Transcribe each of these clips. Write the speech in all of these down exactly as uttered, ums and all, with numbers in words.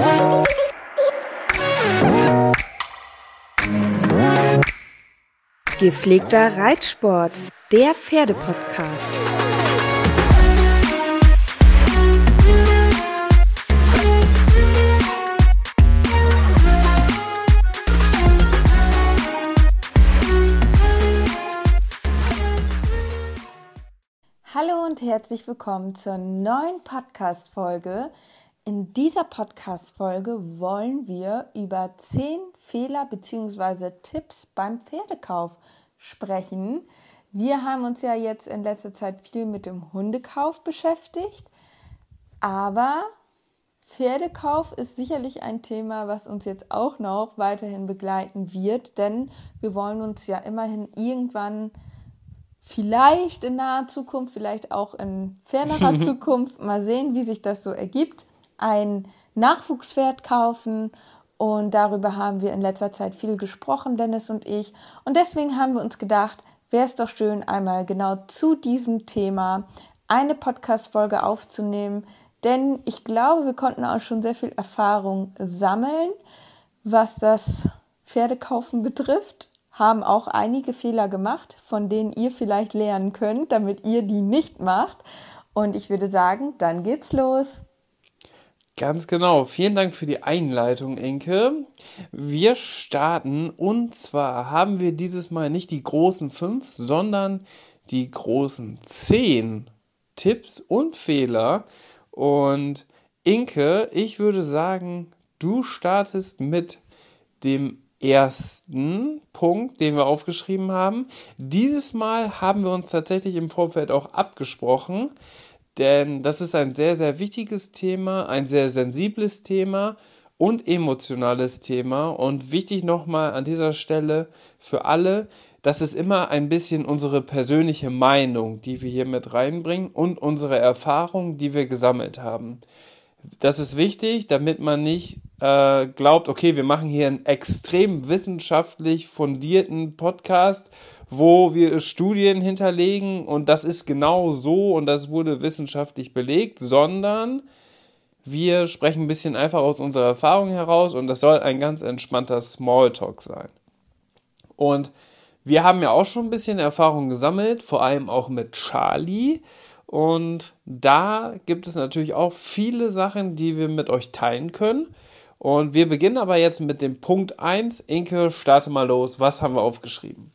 Gepflegter Reitsport, der Pferdepodcast. Hallo und herzlich willkommen zur neuen Podcast-Folge. In dieser Podcast-Folge wollen wir über zehn Fehler bzw. Tipps beim Pferdekauf sprechen. Wir haben uns ja jetzt in letzter Zeit viel mit dem Hundekauf beschäftigt, aber Pferdekauf ist sicherlich ein Thema, was uns jetzt auch noch weiterhin begleiten wird, denn wir wollen uns ja immerhin irgendwann vielleicht in naher Zukunft, vielleicht auch in fernerer Zukunft, mal sehen, wie sich das so ergibt, ein Nachwuchspferd kaufen, und darüber haben wir in letzter Zeit viel gesprochen, Dennis und ich, und deswegen haben wir uns gedacht, wäre es doch schön, einmal genau zu diesem Thema eine Podcast-Folge aufzunehmen, denn ich glaube, wir konnten auch schon sehr viel Erfahrung sammeln, was das Pferdekaufen betrifft, haben auch einige Fehler gemacht, von denen ihr vielleicht lernen könnt, damit ihr die nicht macht, und ich würde sagen, dann geht's los. Ganz genau. Vielen Dank für die Einleitung, Inke. Wir starten, und zwar haben wir dieses Mal nicht die großen fünf, sondern die großen zehn Tipps und Fehler. Und Inke, ich würde sagen, du startest mit dem ersten Punkt, den wir aufgeschrieben haben. Dieses Mal haben wir uns tatsächlich im Vorfeld auch abgesprochen, denn das ist ein sehr, sehr wichtiges Thema, ein sehr sensibles Thema und emotionales Thema. Und wichtig nochmal an dieser Stelle für alle, das ist immer ein bisschen unsere persönliche Meinung, die wir hier mit reinbringen, und unsere Erfahrung, die wir gesammelt haben. Das ist wichtig, damit man nicht äh, glaubt, okay, wir machen hier einen extrem wissenschaftlich fundierten Podcast, wo wir Studien hinterlegen und das ist genau so und das wurde wissenschaftlich belegt, sondern wir sprechen ein bisschen einfach aus unserer Erfahrung heraus und das soll ein ganz entspannter Smalltalk sein. Und wir haben ja auch schon ein bisschen Erfahrung gesammelt, vor allem auch mit Charlie. Und da gibt es natürlich auch viele Sachen, die wir mit euch teilen können. Und wir beginnen aber jetzt mit dem Punkt eins. Inke, starte mal los. Was haben wir aufgeschrieben?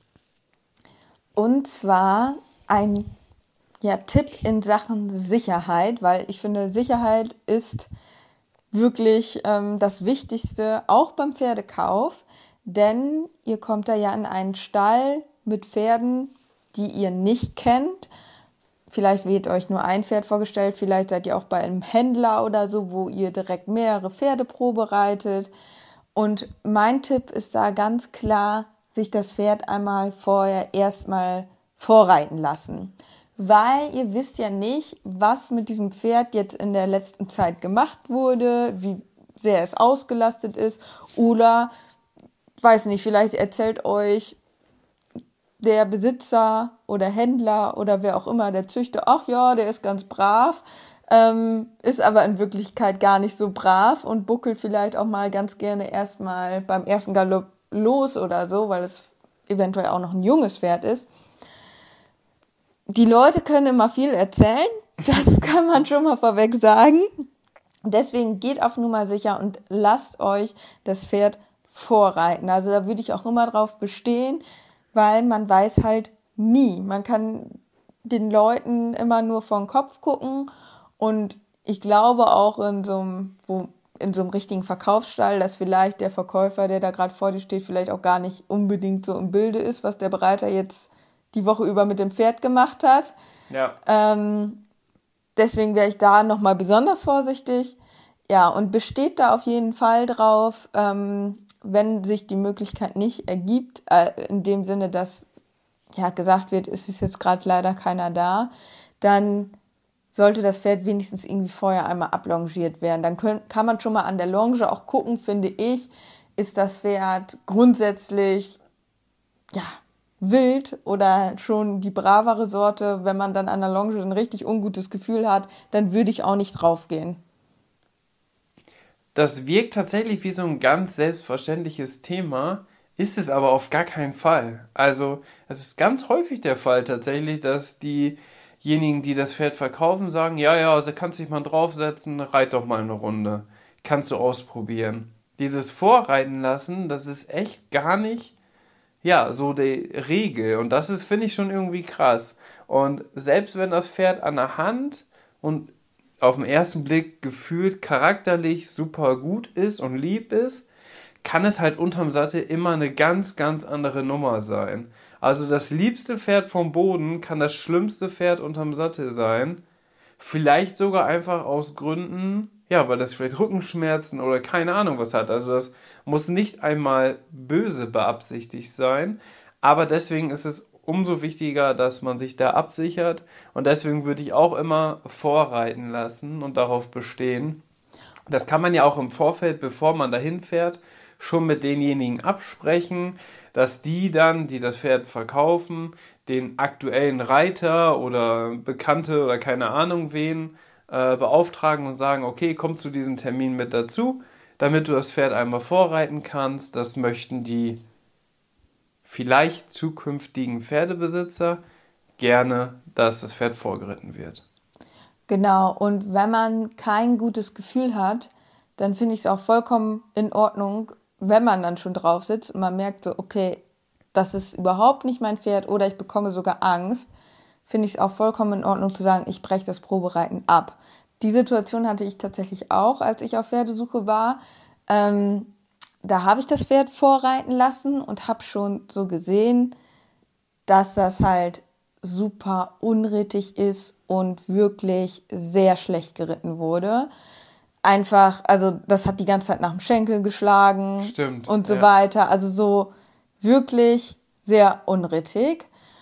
Und zwar ein ja, Tipp in Sachen Sicherheit, weil ich finde, Sicherheit ist wirklich ähm, das Wichtigste, auch beim Pferdekauf. Denn ihr kommt da ja in einen Stall mit Pferden, die ihr nicht kennt. Vielleicht wird euch nur ein Pferd vorgestellt, vielleicht seid ihr auch bei einem Händler oder so, wo ihr direkt mehrere Pferde probereitet. Und mein Tipp ist da ganz klar, sich das Pferd einmal vorher erstmal vorreiten lassen. Weil ihr wisst ja nicht, was mit diesem Pferd jetzt in der letzten Zeit gemacht wurde, wie sehr es ausgelastet ist oder, weiß nicht, vielleicht erzählt euch der Besitzer oder Händler oder wer auch immer, der Züchter, ach ja, der ist ganz brav, ähm, ist aber in Wirklichkeit gar nicht so brav und buckelt vielleicht auch mal ganz gerne erstmal beim ersten Galopp los oder so, weil es eventuell auch noch ein junges Pferd ist. Die Leute können immer viel erzählen, das kann man schon mal vorweg sagen. Deswegen geht auf Nummer sicher und lasst euch das Pferd vorreiten. Also da würde ich auch immer drauf bestehen, weil man weiß halt nie. Man kann den Leuten immer nur vor den Kopf gucken und ich glaube auch in so einem, wo, in so einem richtigen Verkaufsstall, dass vielleicht der Verkäufer, der da gerade vor dir steht, vielleicht auch gar nicht unbedingt so im Bilde ist, was der Bereiter jetzt die Woche über mit dem Pferd gemacht hat. Ja. Ähm, deswegen wäre ich da nochmal besonders vorsichtig. Ja, und besteht da auf jeden Fall drauf, ähm, wenn sich die Möglichkeit nicht ergibt, äh, in dem Sinne, dass ja gesagt wird, es ist jetzt gerade leider keiner da, dann sollte das Pferd wenigstens irgendwie vorher einmal ablongiert werden. Dann können, kann man schon mal an der Longe auch gucken, finde ich, ist das Pferd grundsätzlich ja wild oder schon die bravere Sorte. Wenn man dann an der Longe ein richtig ungutes Gefühl hat, dann würde ich auch nicht draufgehen. das wirkt tatsächlich wie so ein ganz selbstverständliches Thema, ist es aber auf gar keinen Fall. Also es ist ganz häufig der Fall tatsächlich, dass diejenigen, die das Pferd verkaufen, sagen, ja, ja, also kannst dich mal draufsetzen, reit doch mal eine Runde. Kannst du ausprobieren. Dieses Vorreiten lassen, das ist echt gar nicht, ja, so die Regel. Und das ist, finde ich, schon irgendwie krass. Und selbst wenn das Pferd an der Hand und auf den ersten Blick gefühlt charakterlich super gut ist und lieb ist, kann es halt unterm Sattel immer eine ganz, ganz andere Nummer sein. Also das liebste Pferd vom Boden kann das schlimmste Pferd unterm Sattel sein. Vielleicht sogar einfach aus Gründen, ja, weil das vielleicht Rückenschmerzen oder keine Ahnung was hat. Also das muss nicht einmal böse beabsichtigt sein, aber deswegen ist es umso wichtiger, dass man sich da absichert und deswegen würde ich auch immer vorreiten lassen und darauf bestehen. Das kann man ja auch im Vorfeld, bevor man dahin fährt, schon mit denjenigen absprechen, dass die dann, die das Pferd verkaufen, den aktuellen Reiter oder Bekannte oder keine Ahnung wen äh, beauftragen und sagen, okay, komm zu diesem Termin mit dazu, damit du das Pferd einmal vorreiten kannst. Das möchten die vielleicht zukünftigen Pferdebesitzer gerne, dass das Pferd vorgeritten wird. Genau, und wenn man kein gutes Gefühl hat, dann finde ich es auch vollkommen in Ordnung, wenn man dann schon drauf sitzt und man merkt so, okay, das ist überhaupt nicht mein Pferd oder ich bekomme sogar Angst, finde ich es auch vollkommen in Ordnung zu sagen, ich breche das Probereiten ab. Die Situation hatte ich tatsächlich auch, als ich auf Pferdesuche war. Ähm, da habe ich das Pferd vorreiten lassen und habe schon so gesehen, dass das halt super unrittig ist und wirklich sehr schlecht geritten wurde. Einfach, also das hat die ganze Zeit nach dem Schenkel geschlagen. Stimmt, und so ja. weiter. Also so wirklich sehr unrittig.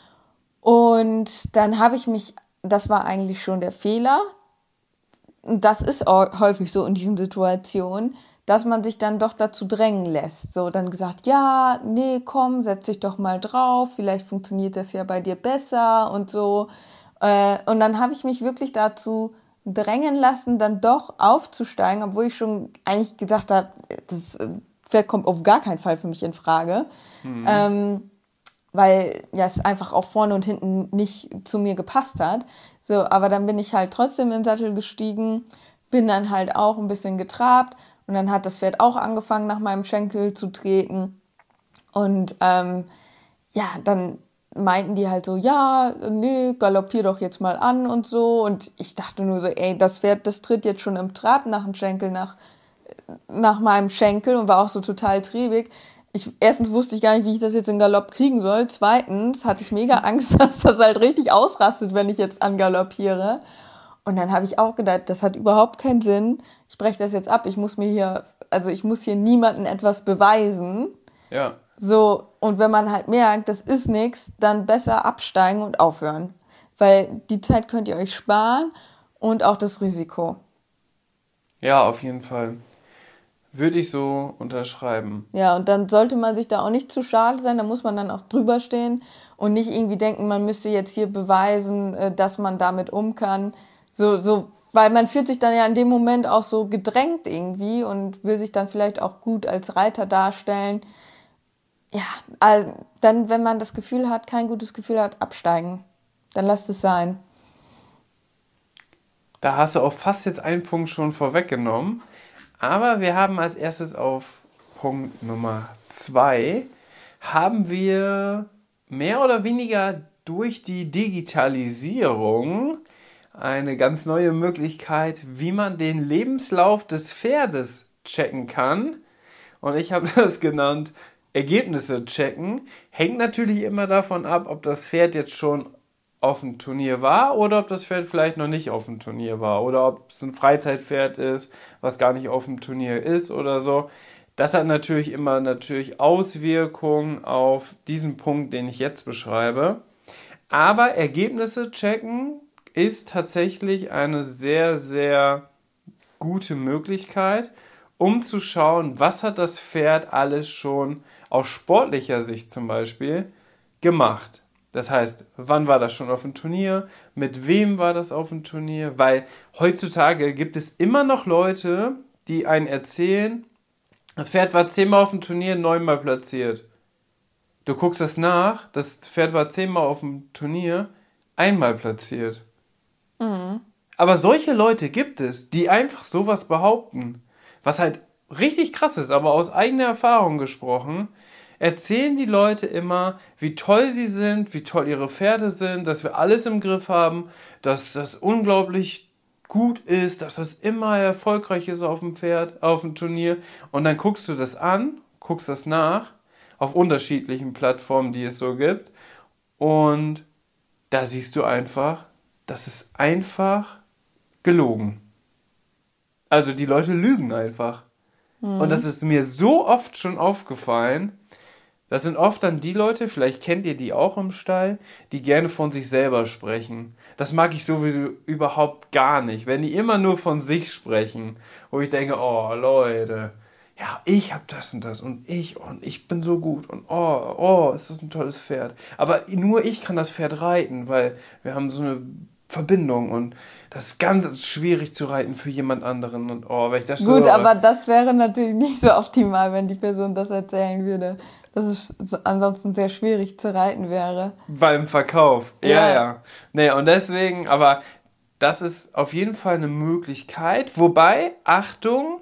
Und dann habe ich mich, das war eigentlich schon der Fehler, und das ist auch häufig so in diesen Situationen, dass man sich dann doch dazu drängen lässt. So dann gesagt, ja, nee, komm, setz dich doch mal drauf, vielleicht funktioniert das ja bei dir besser und so. Äh, und dann habe ich mich wirklich dazu drängen lassen, dann doch aufzusteigen, obwohl ich schon eigentlich gesagt habe, das Pferd kommt auf gar keinen Fall für mich in Frage. Mhm. Ähm, weil ja es einfach auch vorne und hinten nicht zu mir gepasst hat. So, aber dann bin ich halt trotzdem in den Sattel gestiegen, bin dann halt auch ein bisschen getrabt und dann hat das Pferd auch angefangen, nach meinem Schenkel zu treten. Und ähm, ja, dann meinten die halt so, ja, nee, galoppier doch jetzt mal an und so. Und ich dachte nur so, ey, das Pferd, das tritt jetzt schon im Trab nach dem Schenkel, nach, nach meinem Schenkel und war auch so total triebig. Ich, erstens wusste ich gar nicht, wie ich das jetzt in Galopp kriegen soll. Zweitens hatte ich mega Angst, dass das halt richtig ausrastet, wenn ich jetzt angaloppiere. Und dann habe ich auch gedacht, das hat überhaupt keinen Sinn. Ich breche das jetzt ab. Ich muss mir hier, also ich muss hier niemandem etwas beweisen. Ja. So, und wenn man halt merkt, das ist nichts, dann besser absteigen und aufhören. Weil die Zeit könnt ihr euch sparen und auch das Risiko. Ja, auf jeden Fall. Würde ich so unterschreiben. Ja, und dann sollte man sich da auch nicht zu schade sein, da muss man dann auch drüber stehen und nicht irgendwie denken, man müsste jetzt hier beweisen, dass man damit um kann. So, so, weil man fühlt sich dann ja in dem Moment auch so gedrängt irgendwie und will sich dann vielleicht auch gut als Reiter darstellen. Ja, also dann, wenn man das Gefühl hat, kein gutes Gefühl hat, absteigen. Dann lasst es sein. Da hast du auch fast jetzt einen Punkt schon vorweggenommen. Aber wir haben als erstes auf Punkt Nummer zwei, haben wir mehr oder weniger durch die Digitalisierung eine ganz neue Möglichkeit, wie man den Lebenslauf des Pferdes checken kann. Und ich habe das genannt, Ergebnisse checken. Hängt natürlich immer davon ab, ob das Pferd jetzt schon auf dem Turnier war oder ob das Pferd vielleicht noch nicht auf dem Turnier war oder ob es ein Freizeitpferd ist, was gar nicht auf dem Turnier ist oder so. Das hat natürlich immer natürlich Auswirkungen auf diesen Punkt, den ich jetzt beschreibe. Aber Ergebnisse checken ist tatsächlich eine sehr, sehr gute Möglichkeit, um zu schauen, was hat das Pferd alles schon aus sportlicher Sicht zum Beispiel gemacht. Das heißt, wann war das schon auf dem Turnier? Mit wem war das auf dem Turnier? Weil heutzutage gibt es immer noch Leute, die einen erzählen, das Pferd war zehnmal auf dem Turnier, neunmal platziert. Du guckst das nach, das Pferd war zehnmal auf dem Turnier, einmal platziert. Mhm. Aber solche Leute gibt es, die einfach sowas behaupten. Was halt richtig krass ist, aber aus eigener Erfahrung gesprochen, erzählen die Leute immer, wie toll sie sind, wie toll ihre Pferde sind, dass wir alles im Griff haben, dass das unglaublich gut ist, dass das immer erfolgreich ist auf dem Pferd, auf dem Turnier. Und dann guckst du das an, guckst das nach, auf unterschiedlichen Plattformen, die es so gibt. Und da siehst du einfach, das ist einfach gelogen. Also die Leute lügen einfach. Mhm. Und das ist mir so oft schon aufgefallen. Das sind oft dann die Leute, vielleicht kennt ihr die auch im Stall, die gerne von sich selber sprechen. Das mag ich sowieso überhaupt gar nicht, wenn die immer nur von sich sprechen. Wo ich denke, oh Leute, ja, ich hab das und das und ich und ich bin so gut und oh, oh, ist das ein tolles Pferd. Aber nur ich kann das Pferd reiten, weil wir haben so eine Verbindung und das ist ganz schwierig zu reiten für jemand anderen. Und oh, wenn ich das Gut, so, aber das wäre natürlich nicht so optimal, wenn die Person das erzählen würde, dass es ansonsten sehr schwierig zu reiten wäre. Beim Verkauf, ja, ja. ja. Nee, und deswegen, aber das ist auf jeden Fall eine Möglichkeit. Wobei, Achtung,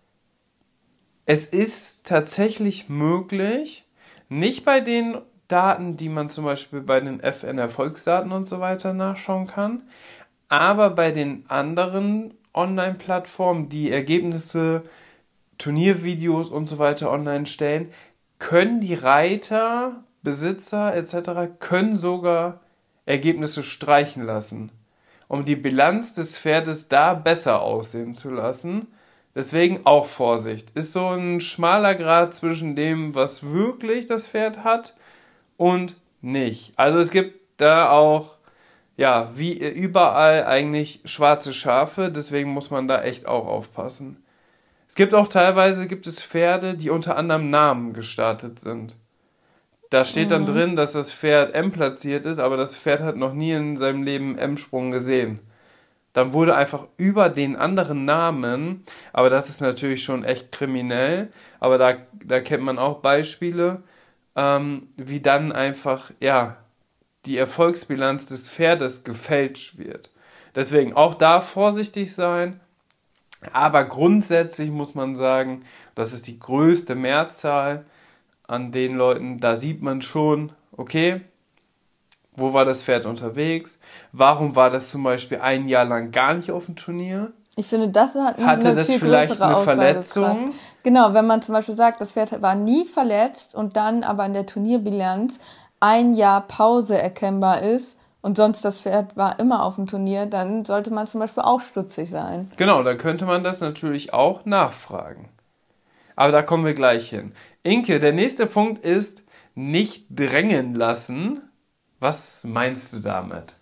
es ist tatsächlich möglich, nicht bei den Daten, die man zum Beispiel bei den F N-Erfolgsdaten und so weiter nachschauen kann, aber bei den anderen Online-Plattformen, die Ergebnisse, Turniervideos und so weiter online stellen, können die Reiter, Besitzer et cetera können sogar Ergebnisse streichen lassen, um die Bilanz des Pferdes da besser aussehen zu lassen. Deswegen auch Vorsicht. Ist so ein schmaler Grat zwischen dem, was wirklich das Pferd hat und nicht. Also es gibt da auch, ja, wie überall eigentlich schwarze Schafe, deswegen muss man da echt auch aufpassen. Es gibt auch teilweise, gibt es Pferde, die unter anderem Namen gestartet sind. Da steht mhm. dann drin, dass das Pferd M platziert ist, aber das Pferd hat noch nie in seinem Leben M-Sprung gesehen. Dann wurde einfach über den anderen Namen, aber das ist natürlich schon echt kriminell, aber da, da kennt man auch Beispiele, ähm, wie dann einfach, ja, die Erfolgsbilanz des Pferdes gefälscht wird. Deswegen auch da vorsichtig sein, aber grundsätzlich muss man sagen, das ist die größte Mehrzahl an den Leuten, da sieht man schon, okay, wo war das Pferd unterwegs? Warum war das zum Beispiel ein Jahr lang gar nicht auf dem Turnier? Ich finde, das hat eine Hatte das viel vielleicht größere eine Verletzung? Genau, wenn man zum Beispiel sagt, das Pferd war nie verletzt und dann aber in der Turnierbilanz ein Jahr Pause erkennbar ist und sonst das Pferd war immer auf dem Turnier, dann sollte man zum Beispiel auch stutzig sein. Genau, dann könnte man das natürlich auch nachfragen. Aber da kommen wir gleich hin. Inke, der nächste Punkt ist, nicht drängen lassen. Was meinst du damit?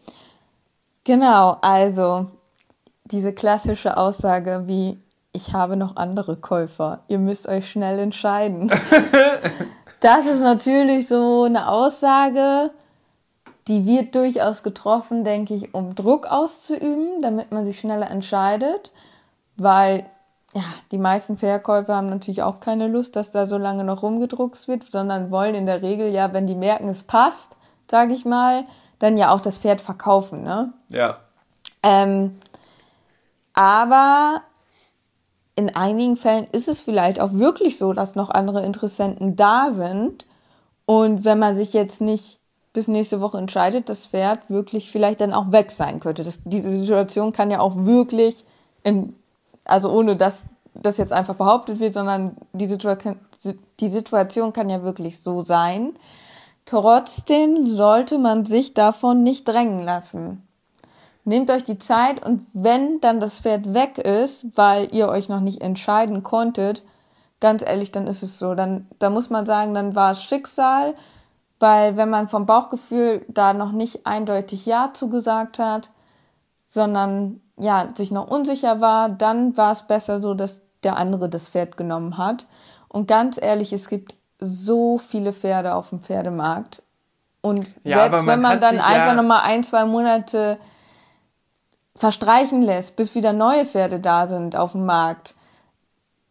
Genau, also diese klassische Aussage wie, ich habe noch andere Käufer, ihr müsst euch schnell entscheiden. Das ist natürlich so eine Aussage, die wird durchaus getroffen, denke ich, um Druck auszuüben, damit man sich schneller entscheidet, weil ja, die meisten Verkäufer haben natürlich auch keine Lust, dass da so lange noch rumgedruckst wird, sondern wollen in der Regel ja, wenn die merken, es passt, sage ich mal, dann ja auch das Pferd verkaufen, ne? Ja. Ähm, aber in einigen Fällen ist es vielleicht auch wirklich so, dass noch andere Interessenten da sind und wenn man sich jetzt nicht bis nächste Woche entscheidet, das Pferd wirklich vielleicht dann auch weg sein könnte. Das, diese Situation kann ja auch wirklich, in, also ohne dass das jetzt einfach behauptet wird, sondern die Situation, die Situation kann ja wirklich so sein. Trotzdem sollte man sich davon nicht drängen lassen. Nehmt euch die Zeit und wenn dann das Pferd weg ist, weil ihr euch noch nicht entscheiden konntet, ganz ehrlich, dann ist es so. Dann, da muss man sagen, dann war es Schicksal, weil wenn man vom Bauchgefühl da noch nicht eindeutig Ja zugesagt hat, sondern ja, sich noch unsicher war, dann war es besser so, dass der andere das Pferd genommen hat. Und ganz ehrlich, es gibt so viele Pferde auf dem Pferdemarkt. Und ja, selbst man wenn man dann einfach ja nochmal ein, zwei Monate verstreichen lässt, bis wieder neue Pferde da sind auf dem Markt,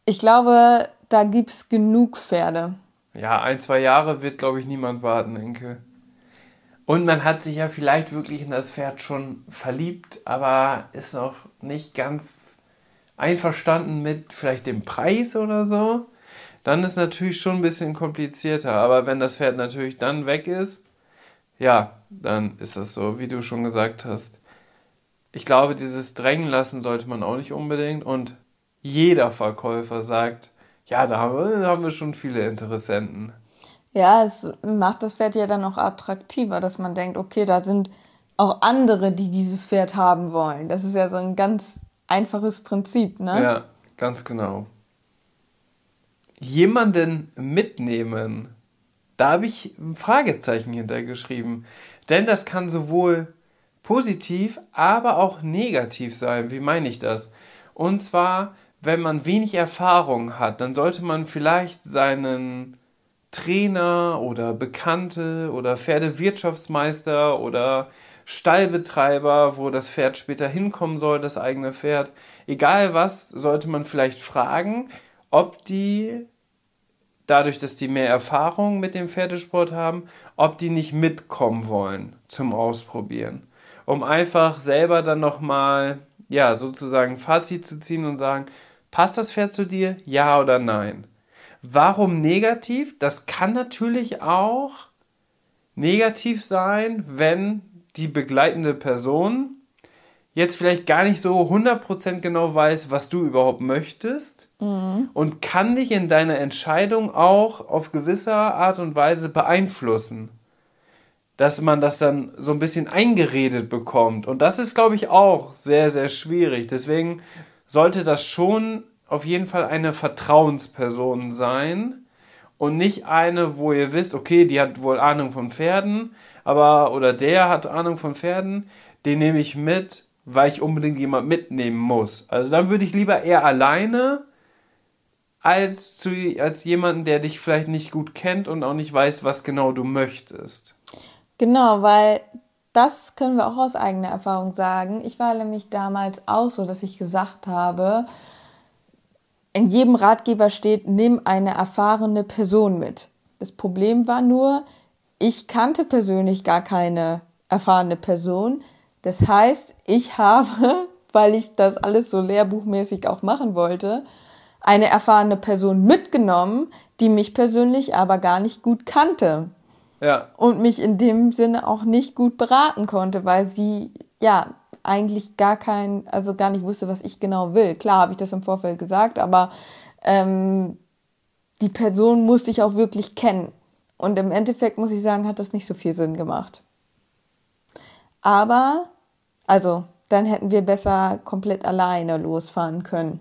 Ich glaube, da gibt's genug Pferde. Ja, ein, zwei Jahre wird, glaube ich, niemand warten, Enkel. Und man hat sich ja vielleicht wirklich in das Pferd schon verliebt, aber ist noch nicht ganz einverstanden mit vielleicht dem Preis oder so. Dann ist natürlich schon ein bisschen komplizierter. Aber wenn das Pferd natürlich dann weg ist, ja, dann ist das so, wie du schon gesagt hast. Ich glaube, dieses Drängen lassen sollte man auch nicht unbedingt. Und jeder Verkäufer sagt, ja, da haben wir, da haben wir schon viele Interessenten. Ja, es macht das Pferd ja dann auch attraktiver, dass man denkt, okay, da sind auch andere, die dieses Pferd haben wollen. Das ist ja so ein ganz einfaches Prinzip, ne? Ja, ganz genau. Jemanden mitnehmen, da habe ich ein Fragezeichen hintergeschrieben. Denn das kann sowohl positiv, aber auch negativ sein. Wie meine ich das? Und zwar, wenn man wenig Erfahrung hat, dann sollte man vielleicht seinen Trainer oder Bekannte oder Pferdewirtschaftsmeister oder Stallbetreiber, wo das Pferd später hinkommen soll, das eigene Pferd, egal was, sollte man vielleicht fragen, ob die, dadurch, dass die mehr Erfahrung mit dem Pferdesport haben, ob die nicht mitkommen wollen zum Ausprobieren. Um einfach selber dann nochmal, ja, sozusagen ein Fazit zu ziehen und sagen, passt das Pferd zu dir? Ja oder nein? Warum negativ? Das kann natürlich auch negativ sein, wenn die begleitende Person jetzt vielleicht gar nicht so hundert Prozent genau weiß, was du überhaupt möchtest mhm. und kann dich in deiner Entscheidung auch auf gewisse Art und Weise beeinflussen. Dass man das dann so ein bisschen eingeredet bekommt. Und das ist, glaube ich, auch sehr, sehr schwierig. Deswegen sollte das schon auf jeden Fall eine Vertrauensperson sein und nicht eine, wo ihr wisst, okay, die hat wohl Ahnung von Pferden, aber oder der hat Ahnung von Pferden, den nehme ich mit, weil ich unbedingt jemand mitnehmen muss. Also dann würde ich lieber eher alleine als zu als jemanden, der dich vielleicht nicht gut kennt und auch nicht weiß, was genau du möchtest. Genau, weil das können wir auch aus eigener Erfahrung sagen. Ich war nämlich damals auch so, dass ich gesagt habe, in jedem Ratgeber steht, nimm eine erfahrene Person mit. Das Problem war nur, ich kannte persönlich gar keine erfahrene Person. Das heißt, ich habe, weil ich das alles so lehrbuchmäßig auch machen wollte, eine erfahrene Person mitgenommen, die mich persönlich aber gar nicht gut kannte. Ja. Und mich in dem Sinne auch nicht gut beraten konnte, weil sie, ja, eigentlich gar kein, also gar nicht wusste, was ich genau will. Klar habe ich das im Vorfeld gesagt, aber ähm, die Person musste ich auch wirklich kennen. Und im Endeffekt, muss ich sagen, hat das nicht so viel Sinn gemacht. Aber, also, dann hätten wir besser komplett alleine losfahren können.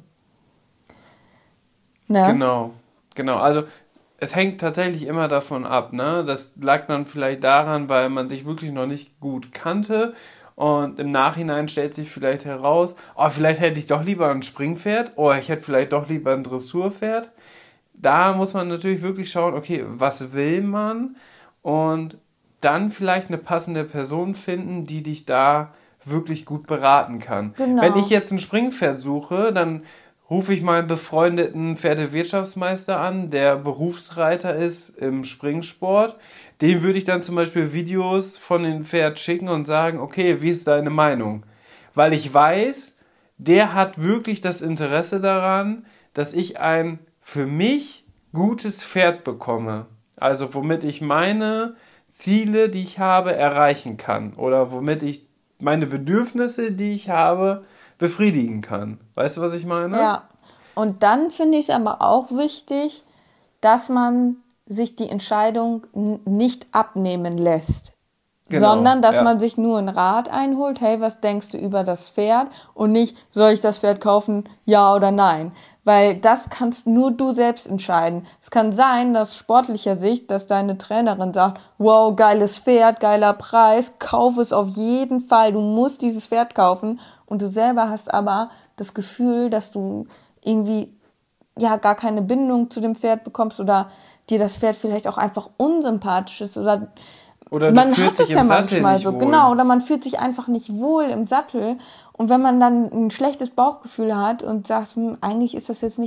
Ne? Genau, genau. Also, es hängt tatsächlich immer davon ab, ne? Das lag dann vielleicht daran, weil man sich wirklich noch nicht gut kannte. Und im Nachhinein stellt sich vielleicht heraus, oh, vielleicht hätte ich doch lieber ein Springpferd, oh, ich hätte vielleicht doch lieber ein Dressurpferd. Da muss man natürlich wirklich schauen, okay, was will man? Und dann vielleicht eine passende Person finden, die dich da wirklich gut beraten kann. Genau. Wenn ich jetzt ein Springpferd suche, dann rufe ich meinen befreundeten Pferdewirtschaftsmeister an, der Berufsreiter ist im Springsport. Dem würde ich dann zum Beispiel Videos von dem Pferd schicken und sagen, okay, wie ist deine Meinung? Weil ich weiß, der hat wirklich das Interesse daran, dass ich ein für mich gutes Pferd bekomme. Also womit ich meine Ziele, die ich habe, erreichen kann. Oder womit ich meine Bedürfnisse, die ich habe, befriedigen kann. Weißt du, was ich meine? Ja. Und dann finde ich es aber auch wichtig, dass man sich die Entscheidung n- nicht abnehmen lässt. Genau, sondern dass ja. man sich nur einen Rat einholt, hey, was denkst du über das Pferd? Und nicht, soll ich das Pferd kaufen, ja oder nein? Weil das kannst nur du selbst entscheiden. Es kann sein, dass sportlicher Sicht, dass deine Trainerin sagt, wow, geiles Pferd, geiler Preis, kauf es auf jeden Fall, du musst dieses Pferd kaufen. Und du selber hast aber das Gefühl, dass du irgendwie ja gar keine Bindung zu dem Pferd bekommst oder dir das Pferd vielleicht auch einfach unsympathisch ist oder Oder du man fühlst hat es dich ja im Sattel manchmal nicht so, wohl. genau, oder man fühlt sich einfach nicht wohl im Sattel und wenn man dann ein schlechtes Bauchgefühl hat und sagt, hm, eigentlich ist das jetzt nicht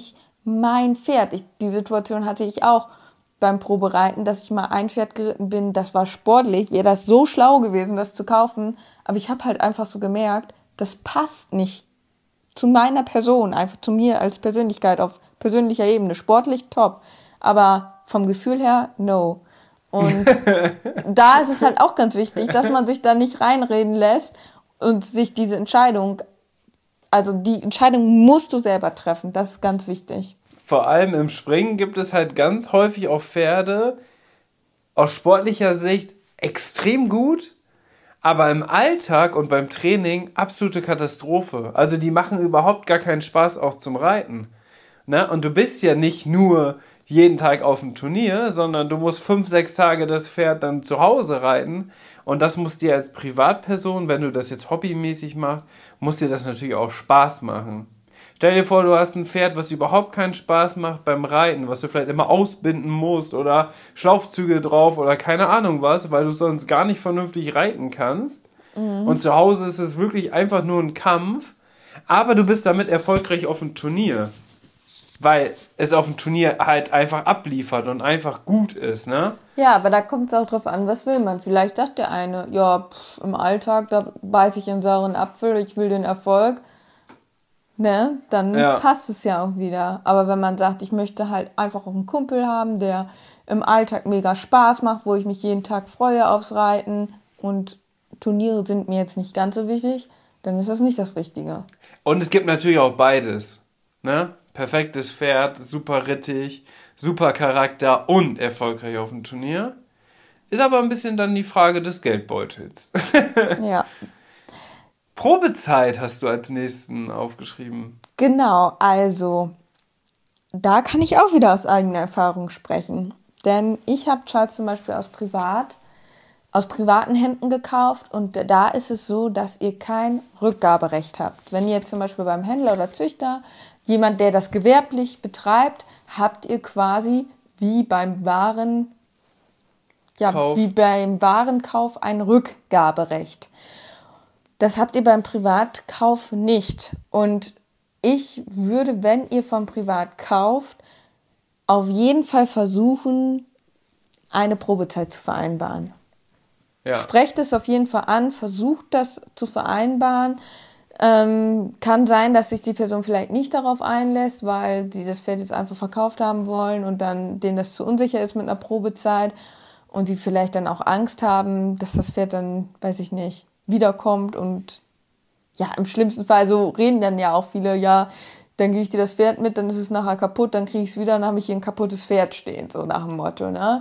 mein Pferd. Ich, die Situation hatte ich auch beim Probereiten, dass ich mal ein Pferd geritten bin, das war sportlich, wäre das so schlau gewesen, das zu kaufen, aber ich habe halt einfach so gemerkt, das passt nicht zu meiner Person, einfach zu mir als Persönlichkeit auf persönlicher Ebene. Sportlich top, aber vom Gefühl her no. Und da ist es halt auch ganz wichtig, dass man sich da nicht reinreden lässt und sich diese Entscheidung, also die Entscheidung musst du selber treffen, das ist ganz wichtig. Vor allem im Springen gibt es halt ganz häufig auch Pferde aus sportlicher Sicht extrem gut, aber im Alltag und beim Training absolute Katastrophe. Also die machen überhaupt gar keinen Spaß auch zum Reiten. Ne? Und du bist ja nicht nur jeden Tag auf dem Turnier, sondern du musst fünf, sechs Tage das Pferd dann zu Hause reiten. Und das muss dir als Privatperson, wenn du das jetzt hobbymäßig machst, muss dir das natürlich auch Spaß machen. Stell dir vor, du hast ein Pferd, was überhaupt keinen Spaß macht beim Reiten, was du vielleicht immer ausbinden musst oder Schlaufzüge drauf oder keine Ahnung was, weil du sonst gar nicht vernünftig reiten kannst. Mhm. Und zu Hause ist es wirklich einfach nur ein Kampf, aber du bist damit erfolgreich auf dem Turnier, weil es auf dem Turnier halt einfach abliefert und einfach gut ist, ne? Ja, aber da kommt es auch drauf an, was will man. Vielleicht sagt der eine, ja, pff, im Alltag, da beiß ich in sauren Apfel, ich will den Erfolg. Ne, dann ja. passt es ja auch wieder. Aber wenn man sagt, ich möchte halt einfach auch einen Kumpel haben, der im Alltag mega Spaß macht, wo ich mich jeden Tag freue aufs Reiten und Turniere sind mir jetzt nicht ganz so wichtig, dann ist das nicht das Richtige. Und es gibt natürlich auch beides. Ne? Perfektes Pferd, super rittig, super Charakter und erfolgreich auf dem Turnier. Ist aber ein bisschen dann die Frage des Geldbeutels. Ja. Probezeit hast du als nächsten aufgeschrieben. Genau, also da kann ich auch wieder aus eigener Erfahrung sprechen. Denn ich habe Charles zum Beispiel aus privat, aus privaten Händen gekauft und da ist es so, dass ihr kein Rückgaberecht habt. Wenn ihr jetzt zum Beispiel beim Händler oder Züchter, jemand, der das gewerblich betreibt, habt ihr quasi wie beim Waren, ja, Kauf. wie beim Warenkauf ein Rückgaberecht. Das habt ihr beim Privatkauf nicht. Und ich würde, wenn ihr vom Privat kauft, auf jeden Fall versuchen, eine Probezeit zu vereinbaren. Ja. Sprecht es auf jeden Fall an, versucht das zu vereinbaren. Ähm, kann sein, dass sich die Person vielleicht nicht darauf einlässt, weil sie das Pferd jetzt einfach verkauft haben wollen und dann denen das zu unsicher ist mit einer Probezeit und die vielleicht dann auch Angst haben, dass das Pferd dann, weiß ich nicht, wiederkommt und ja, im schlimmsten Fall, so reden dann ja auch viele, ja, dann gebe ich dir das Pferd mit, dann ist es nachher kaputt, dann kriege ich es wieder, dann habe ich hier ein kaputtes Pferd stehen, so nach dem Motto, ne?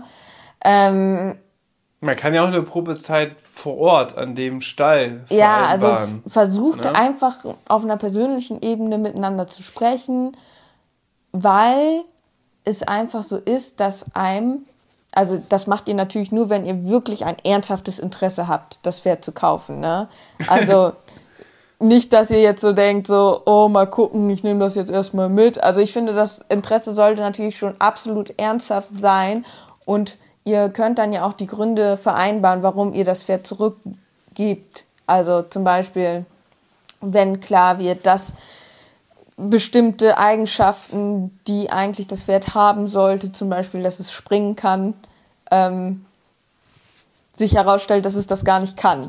Ähm, Man kann ja auch eine Probezeit vor Ort an dem Stall vereinbaren. Ja, also f- versucht ne? einfach auf einer persönlichen Ebene miteinander zu sprechen, weil es einfach so ist, dass einem, also das macht ihr natürlich nur, wenn ihr wirklich ein ernsthaftes Interesse habt, das Pferd zu kaufen, ne? Also nicht, dass ihr jetzt so denkt, so, oh, mal gucken, ich nehme das jetzt erstmal mit. Also ich finde, das Interesse sollte natürlich schon absolut ernsthaft sein und ihr könnt dann ja auch die Gründe vereinbaren, warum ihr das Pferd zurückgebt. Also zum Beispiel, wenn klar wird, dass bestimmte Eigenschaften, die eigentlich das Pferd haben sollte, zum Beispiel, dass es springen kann, ähm, sich herausstellt, dass es das gar nicht kann.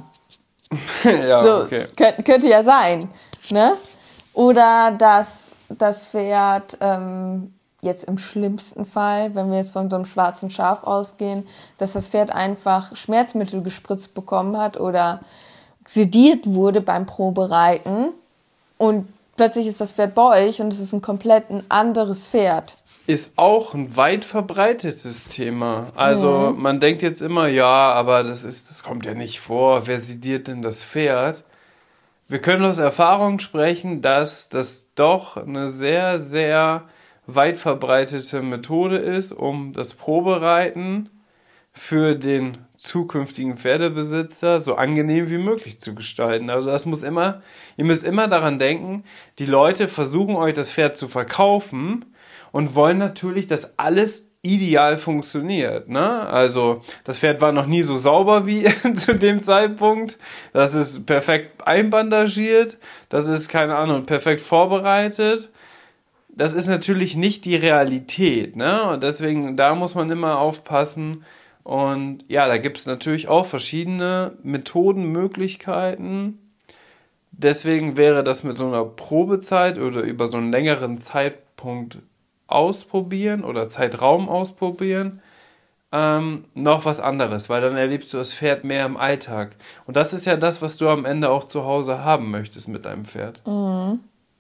Ja, so, okay. Könnte, könnte ja sein, ne? Oder dass das Pferd ähm, jetzt im schlimmsten Fall, wenn wir jetzt von so einem schwarzen Schaf ausgehen, dass das Pferd einfach Schmerzmittel gespritzt bekommen hat oder sediert wurde beim Probereiten und plötzlich ist das Pferd bei euch und es ist ein komplett ein anderes Pferd. Ist auch ein weit verbreitetes Thema. Also mhm. man denkt jetzt immer, ja, aber das ist, das kommt ja nicht vor. Wer sediert denn das Pferd? Wir können aus Erfahrung sprechen, dass das doch eine sehr, sehr weit verbreitete Methode ist, um das Probereiten für den zukünftigen Pferdebesitzer so angenehm wie möglich zu gestalten. Also das muss immer, ihr müsst immer daran denken, die Leute versuchen euch das Pferd zu verkaufen und wollen natürlich, dass alles ideal funktioniert. Ne? Also das Pferd war noch nie so sauber wie zu dem Zeitpunkt. Das ist perfekt einbandagiert. Das ist, keine Ahnung, perfekt vorbereitet. das ist natürlich nicht die Realität, ne? Und deswegen, da muss man immer aufpassen. Und ja, da gibt es natürlich auch verschiedene Methoden, Möglichkeiten. Deswegen wäre das mit so einer Probezeit oder über so einen längeren Zeitpunkt ausprobieren oder Zeitraum ausprobieren, ähm, noch was anderes, weil dann erlebst du das Pferd mehr im Alltag. Und das ist ja das, was du am Ende auch zu Hause haben möchtest mit deinem Pferd. Mhm.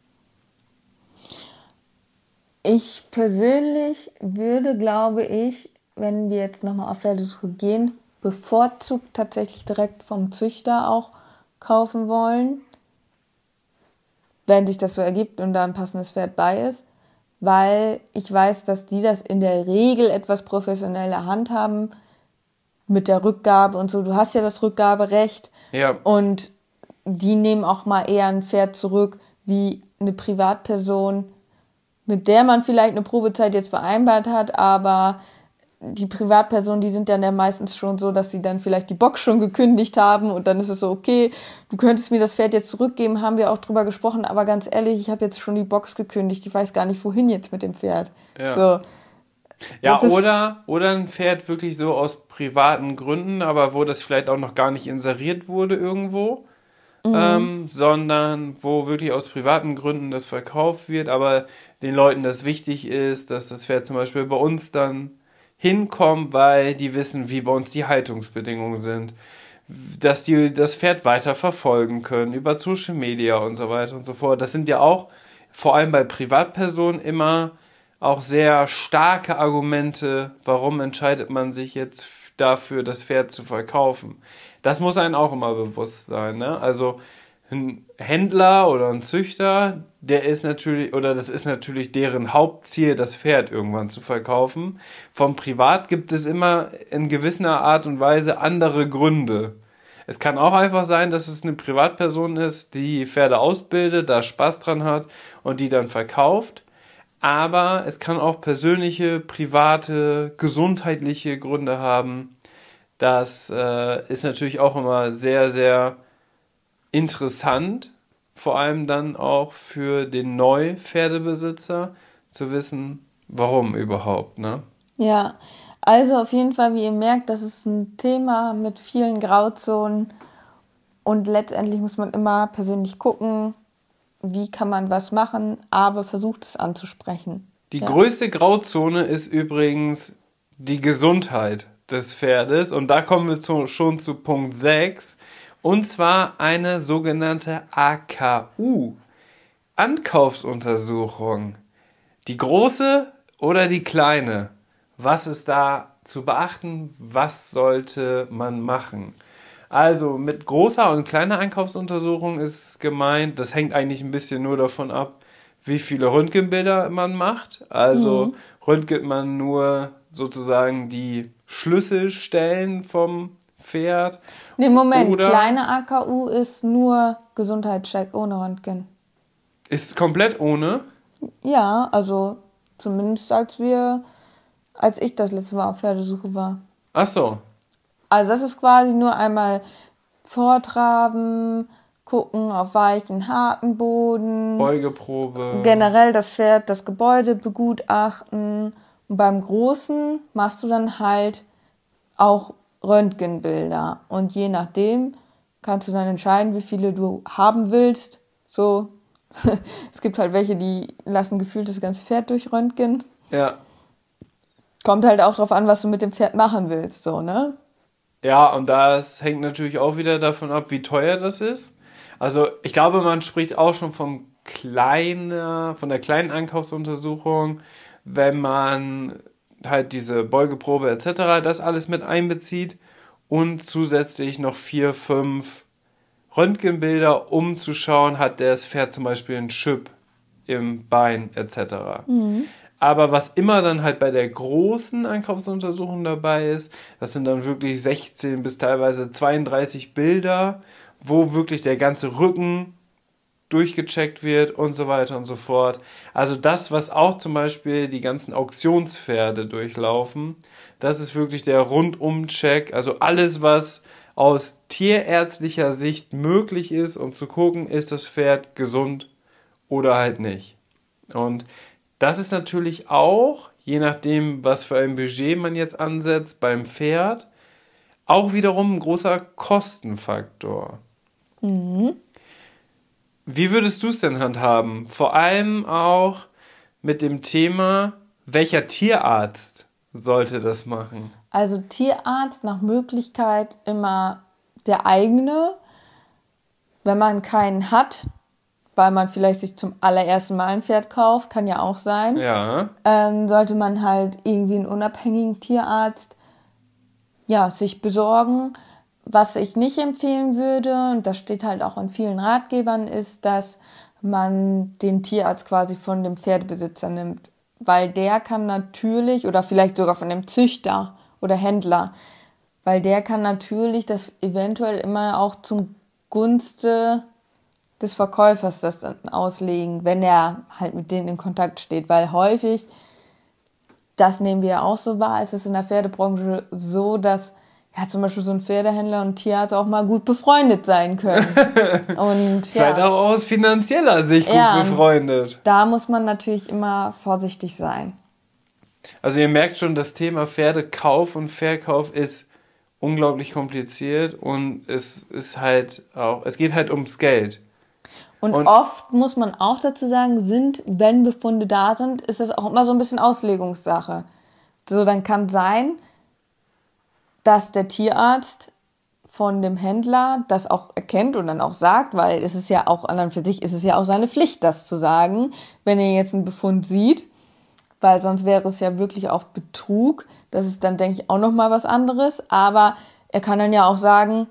Ich persönlich würde, glaube ich, wenn wir jetzt nochmal auf Pferdesuche gehen, bevorzugt tatsächlich direkt vom Züchter auch kaufen wollen, wenn sich das so ergibt und da ein passendes Pferd bei ist, weil ich weiß, dass die das in der Regel etwas professioneller handhaben mit der Rückgabe und so. Du hast ja das Rückgaberecht Ja. und die nehmen auch mal eher ein Pferd zurück wie eine Privatperson, mit der man vielleicht eine Probezeit jetzt vereinbart hat, aber die Privatpersonen, die sind dann ja meistens schon so, dass sie dann vielleicht die Box schon gekündigt haben und dann ist es so, okay, du könntest mir das Pferd jetzt zurückgeben, haben wir auch drüber gesprochen, aber ganz ehrlich, ich habe jetzt schon die Box gekündigt, ich weiß gar nicht, wohin jetzt mit dem Pferd. Ja. So. Ja, Das ist- oder, oder ein Pferd wirklich so aus privaten Gründen, aber wo das vielleicht auch noch gar nicht inseriert wurde irgendwo, ähm, sondern wo wirklich aus privaten Gründen das verkauft wird, aber den Leuten das wichtig ist, dass das Pferd zum Beispiel bei uns dann hinkommt, weil die wissen, wie bei uns die Haltungsbedingungen sind, dass die das Pferd weiter verfolgen können über Social Media und so weiter und so fort. Das sind ja auch vor allem bei Privatpersonen immer auch sehr starke Argumente, warum entscheidet man sich jetzt dafür, das Pferd zu verkaufen. Das muss einem auch immer bewusst sein, ne? Also ein Händler oder ein Züchter, der ist natürlich, oder das ist natürlich deren Hauptziel, das Pferd irgendwann zu verkaufen. Vom Privat gibt es immer in gewisser Art und Weise andere Gründe. Es kann auch einfach sein, dass es eine Privatperson ist, die Pferde ausbildet, da Spaß dran hat und die dann verkauft. Aber es kann auch persönliche, private, gesundheitliche Gründe haben. Das äh, ist natürlich auch immer sehr, sehr interessant, vor allem dann auch für den Neupferdebesitzer zu wissen, warum überhaupt, ne? Ja, also auf jeden Fall, wie ihr merkt, das ist ein Thema mit vielen Grauzonen und letztendlich muss man immer persönlich gucken, wie kann man was machen, aber versucht es anzusprechen. Die Ja. größte Grauzone ist übrigens die Gesundheit des Pferdes und da kommen wir zu, schon zu Punkt sechs und zwar eine sogenannte A K U, Ankaufsuntersuchung. Die große oder die kleine? Was ist da zu beachten? Was sollte man machen? Also mit großer und kleiner Einkaufsuntersuchung ist gemeint, das hängt eigentlich ein bisschen nur davon ab, wie viele Röntgenbilder man macht. Also röntgt man nur sozusagen die Schlüsselstellen vom Pferd. Nee, Moment, Oder- kleine A K U ist nur Gesundheitscheck ohne Röntgen. Ist komplett ohne. Ja, also zumindest als wir, als ich das letzte Mal auf Pferdesuche war. Ach so. Also das ist quasi nur einmal vortraben, gucken auf weichen, harten Boden, Beugeprobe. generell das Pferd, das Gebäude begutachten. Und beim Großen machst du dann halt auch Röntgenbilder. Und je nachdem kannst du dann entscheiden, wie viele du haben willst. So, es gibt halt welche, die lassen gefühlt das ganze Pferd durchröntgen. Ja. Kommt halt auch drauf an, was du mit dem Pferd machen willst, so, ne? Ja, und das hängt natürlich auch wieder davon ab, wie teuer das ist. Also ich glaube, man spricht auch schon von kleiner, von der kleinen Einkaufsuntersuchung, wenn man halt diese Beugeprobe et cetera das alles mit einbezieht und zusätzlich noch vier, fünf Röntgenbilder, um zu schauen, hat das Pferd zum Beispiel einen Chip im Bein et cetera. Aber was immer dann halt bei der großen Einkaufsuntersuchung dabei ist, das sind dann wirklich sechzehn bis teilweise zweiunddreißig Bilder, wo wirklich der ganze Rücken durchgecheckt wird und so weiter und so fort. Also das, was auch zum Beispiel die ganzen Auktionspferde durchlaufen, das ist wirklich der Rundum-Check. Also alles, was aus tierärztlicher Sicht möglich ist, um zu gucken, ist das Pferd gesund oder halt nicht. Und Das ist natürlich auch, je nachdem, was für ein Budget man jetzt ansetzt beim Pferd, auch wiederum ein großer Kostenfaktor. Mhm. Wie würdest du es denn handhaben? Vor allem auch mit dem Thema, welcher Tierarzt sollte das machen? Also Tierarzt nach Möglichkeit immer der eigene. Wenn man keinen hat, weil man vielleicht sich zum allerersten Mal ein Pferd kauft, kann ja auch sein, Ja. ähm, sollte man halt irgendwie einen unabhängigen Tierarzt ja, sich besorgen. Was ich nicht empfehlen würde, und das steht halt auch in vielen Ratgebern, ist, dass man den Tierarzt quasi von dem Pferdebesitzer nimmt. Weil der kann natürlich, oder vielleicht sogar von dem Züchter oder Händler, weil der kann natürlich das eventuell immer auch zum Gunste des Verkäufers das dann auslegen, wenn er halt mit denen in Kontakt steht. Weil häufig, das nehmen wir ja auch so wahr, ist es in der Pferdebranche so, dass ja zum Beispiel so ein Pferdehändler und ein Tierarzt auch mal gut befreundet sein können. Und Vielleicht ja, auch aus finanzieller Sicht gut Ja. befreundet. da muss man natürlich immer vorsichtig sein. Also ihr merkt schon, das Thema Pferdekauf und Verkauf ist unglaublich kompliziert und es ist halt auch, es geht halt ums Geld. Und, Und- oft muss man auch dazu sagen, sind, wenn Befunde da sind, ist das auch immer so ein bisschen Auslegungssache. So, dann kann sein, dass der Tierarzt von dem Händler das auch erkennt und dann auch sagt, weil es ist ja auch an und für sich ist es ja auch seine Pflicht, das zu sagen, wenn er jetzt einen Befund sieht, weil sonst wäre es ja wirklich auch Betrug. Das ist dann, denke ich, auch nochmal was anderes. Aber er kann dann ja auch sagen,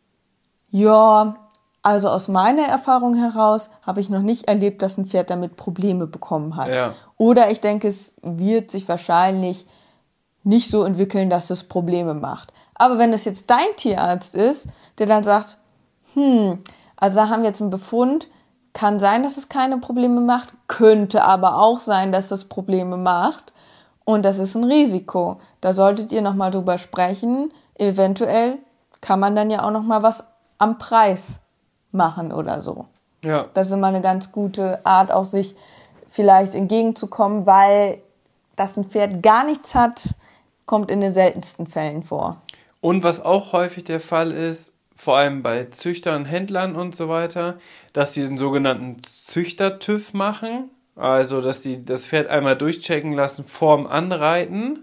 ja, also aus meiner Erfahrung heraus habe ich noch nicht erlebt, dass ein Pferd damit Probleme bekommen hat. Ja. Oder ich denke, es wird sich wahrscheinlich nicht so entwickeln, dass das Probleme macht. Aber wenn es jetzt dein Tierarzt ist, der dann sagt, hm, also da haben wir jetzt einen Befund, kann sein, dass es keine Probleme macht, könnte aber auch sein, dass das Probleme macht und das ist ein Risiko. Da solltet ihr nochmal drüber sprechen. Eventuell kann man dann ja auch nochmal was am Preis machen oder so. Ja. Das ist immer eine ganz gute Art, auch sich vielleicht entgegenzukommen, weil dass ein Pferd gar nichts hat, kommt in den seltensten Fällen vor. Und was auch häufig der Fall ist, vor allem bei Züchtern, Händlern und so weiter, dass sie den sogenannten Züchter-TÜV machen. Also, dass die das Pferd einmal durchchecken lassen vorm Anreiten,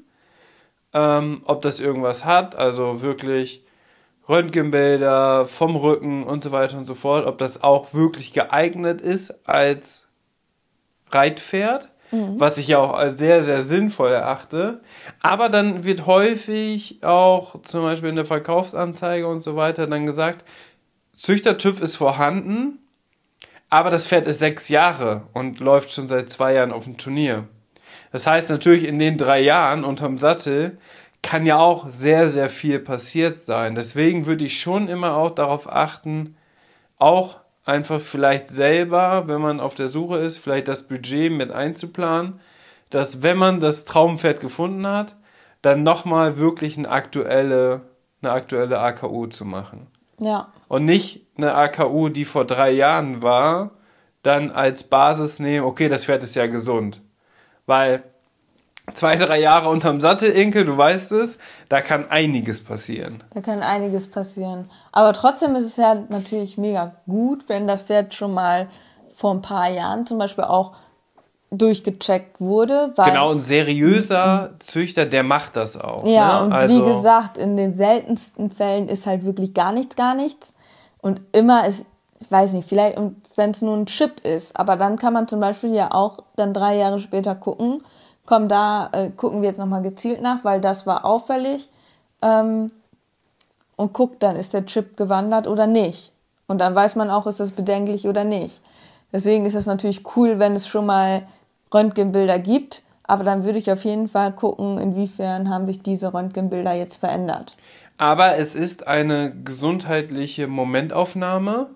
ähm, ob das irgendwas hat. Also wirklich Röntgenbilder vom Rücken und so weiter und so fort. Ob das auch wirklich geeignet ist als Reitpferd. Was ich ja auch als sehr, sehr sinnvoll erachte. Aber dann wird häufig auch, zum Beispiel in der Verkaufsanzeige und so weiter, dann gesagt, Züchter-TÜV ist vorhanden, aber das Pferd ist sechs Jahre und läuft schon seit zwei Jahren auf dem Turnier. Das heißt natürlich, in den drei Jahren unterm Sattel kann ja auch sehr, sehr viel passiert sein. Deswegen würde ich schon immer auch darauf achten, auch einfach vielleicht selber, wenn man auf der Suche ist, vielleicht das Budget mit einzuplanen, dass wenn man das Traumpferd gefunden hat, dann nochmal wirklich eine aktuelle, eine aktuelle A K U zu machen. Ja. Und nicht eine A K U, die vor drei Jahren war, dann als Basis nehmen, okay, das Pferd ist ja gesund. Weil zwei, drei Jahre unterm Sattel, Inke, du weißt es, da kann einiges passieren. Da kann einiges passieren. Aber trotzdem ist es ja natürlich mega gut, wenn das Pferd schon mal vor ein paar Jahren zum Beispiel auch durchgecheckt wurde. Weil, Genau, ein seriöser Züchter, der macht das auch. ja, ne? und also, wie gesagt, in den seltensten Fällen ist halt wirklich gar nichts, gar nichts. Und immer ist, ich weiß nicht, vielleicht, wenn es nur ein Chip ist, aber dann kann man zum Beispiel ja auch dann drei Jahre später gucken, komm, da äh, gucken wir jetzt nochmal gezielt nach, weil das war auffällig. Ähm, und guckt dann, ist der Chip gewandert oder nicht. Und dann weiß man auch, ist das bedenklich oder nicht. Deswegen ist es natürlich cool, wenn es schon mal Röntgenbilder gibt. Aber dann würde ich auf jeden Fall gucken, inwiefern haben sich diese Röntgenbilder jetzt verändert. Aber es ist eine gesundheitliche Momentaufnahme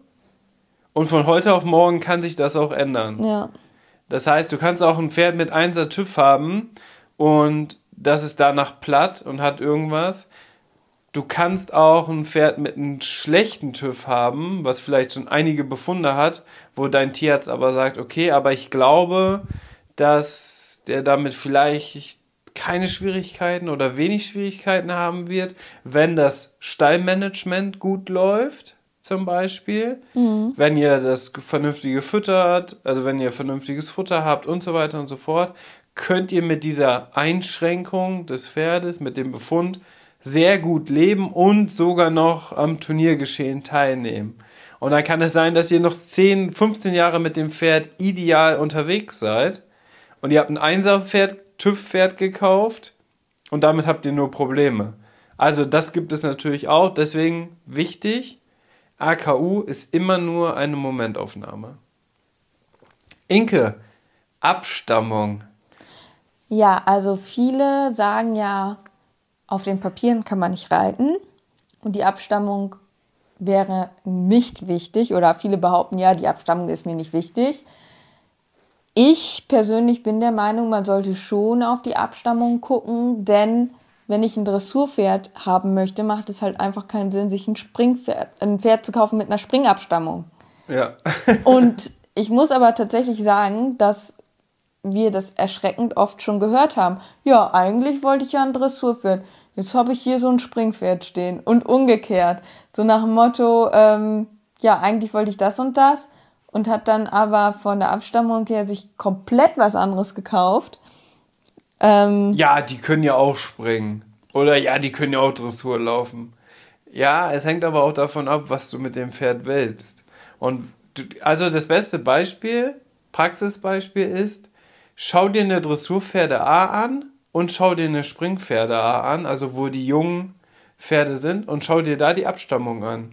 und von heute auf morgen kann sich das auch ändern. Ja. Das heißt, du kannst auch ein Pferd mit einser TÜV haben und das ist danach platt und hat irgendwas. Du kannst auch ein Pferd mit einem schlechten TÜV haben, was vielleicht schon einige Befunde hat, wo dein Tierarzt aber sagt, okay, aber ich glaube, dass der damit vielleicht keine Schwierigkeiten oder wenig Schwierigkeiten haben wird, wenn das Stallmanagement gut läuft, zum Beispiel. Mhm. Wenn ihr das vernünftige füttert, also wenn ihr vernünftiges Futter habt und so weiter und so fort, könnt ihr mit dieser Einschränkung des Pferdes, mit dem Befund, sehr gut leben und sogar noch am Turniergeschehen teilnehmen. Und dann kann es sein, dass ihr noch zehn, fünfzehn Jahre mit dem Pferd ideal unterwegs seid und ihr habt ein Einser-Pferd, TÜV-Pferd gekauft und damit habt ihr nur Probleme. Also das gibt es natürlich auch, deswegen wichtig, A K U ist immer nur eine Momentaufnahme. Inke, Abstammung. Ja, also viele sagen ja, auf den Papieren kann man nicht reiten und die Abstammung wäre nicht wichtig oder viele behaupten ja, die Abstammung ist mir nicht wichtig. Ich persönlich bin der Meinung, man sollte schon auf die Abstammung gucken, denn wenn ich ein Dressurpferd haben möchte, macht es halt einfach keinen Sinn, sich ein Springpferd, ein Pferd zu kaufen mit einer Springabstammung. Ja. Und ich muss aber tatsächlich sagen, dass wir das erschreckend oft schon gehört haben. Ja, eigentlich wollte ich ja ein Dressurpferd. Jetzt habe ich hier so ein Springpferd stehen. Und umgekehrt. So nach dem Motto, ähm, ja, eigentlich wollte ich das und das. Und hat dann aber von der Abstammung her sich komplett was anderes gekauft. Ähm, ja, die können ja auch springen. Oder ja, die können ja auch Dressur laufen. Ja, es hängt aber auch davon ab, was du mit dem Pferd willst. Und du, also das beste Beispiel, Praxisbeispiel ist, schau dir eine Dressurpferde A an und schau dir eine Springpferde A an, also wo die jungen Pferde sind, und schau dir da die Abstammung an.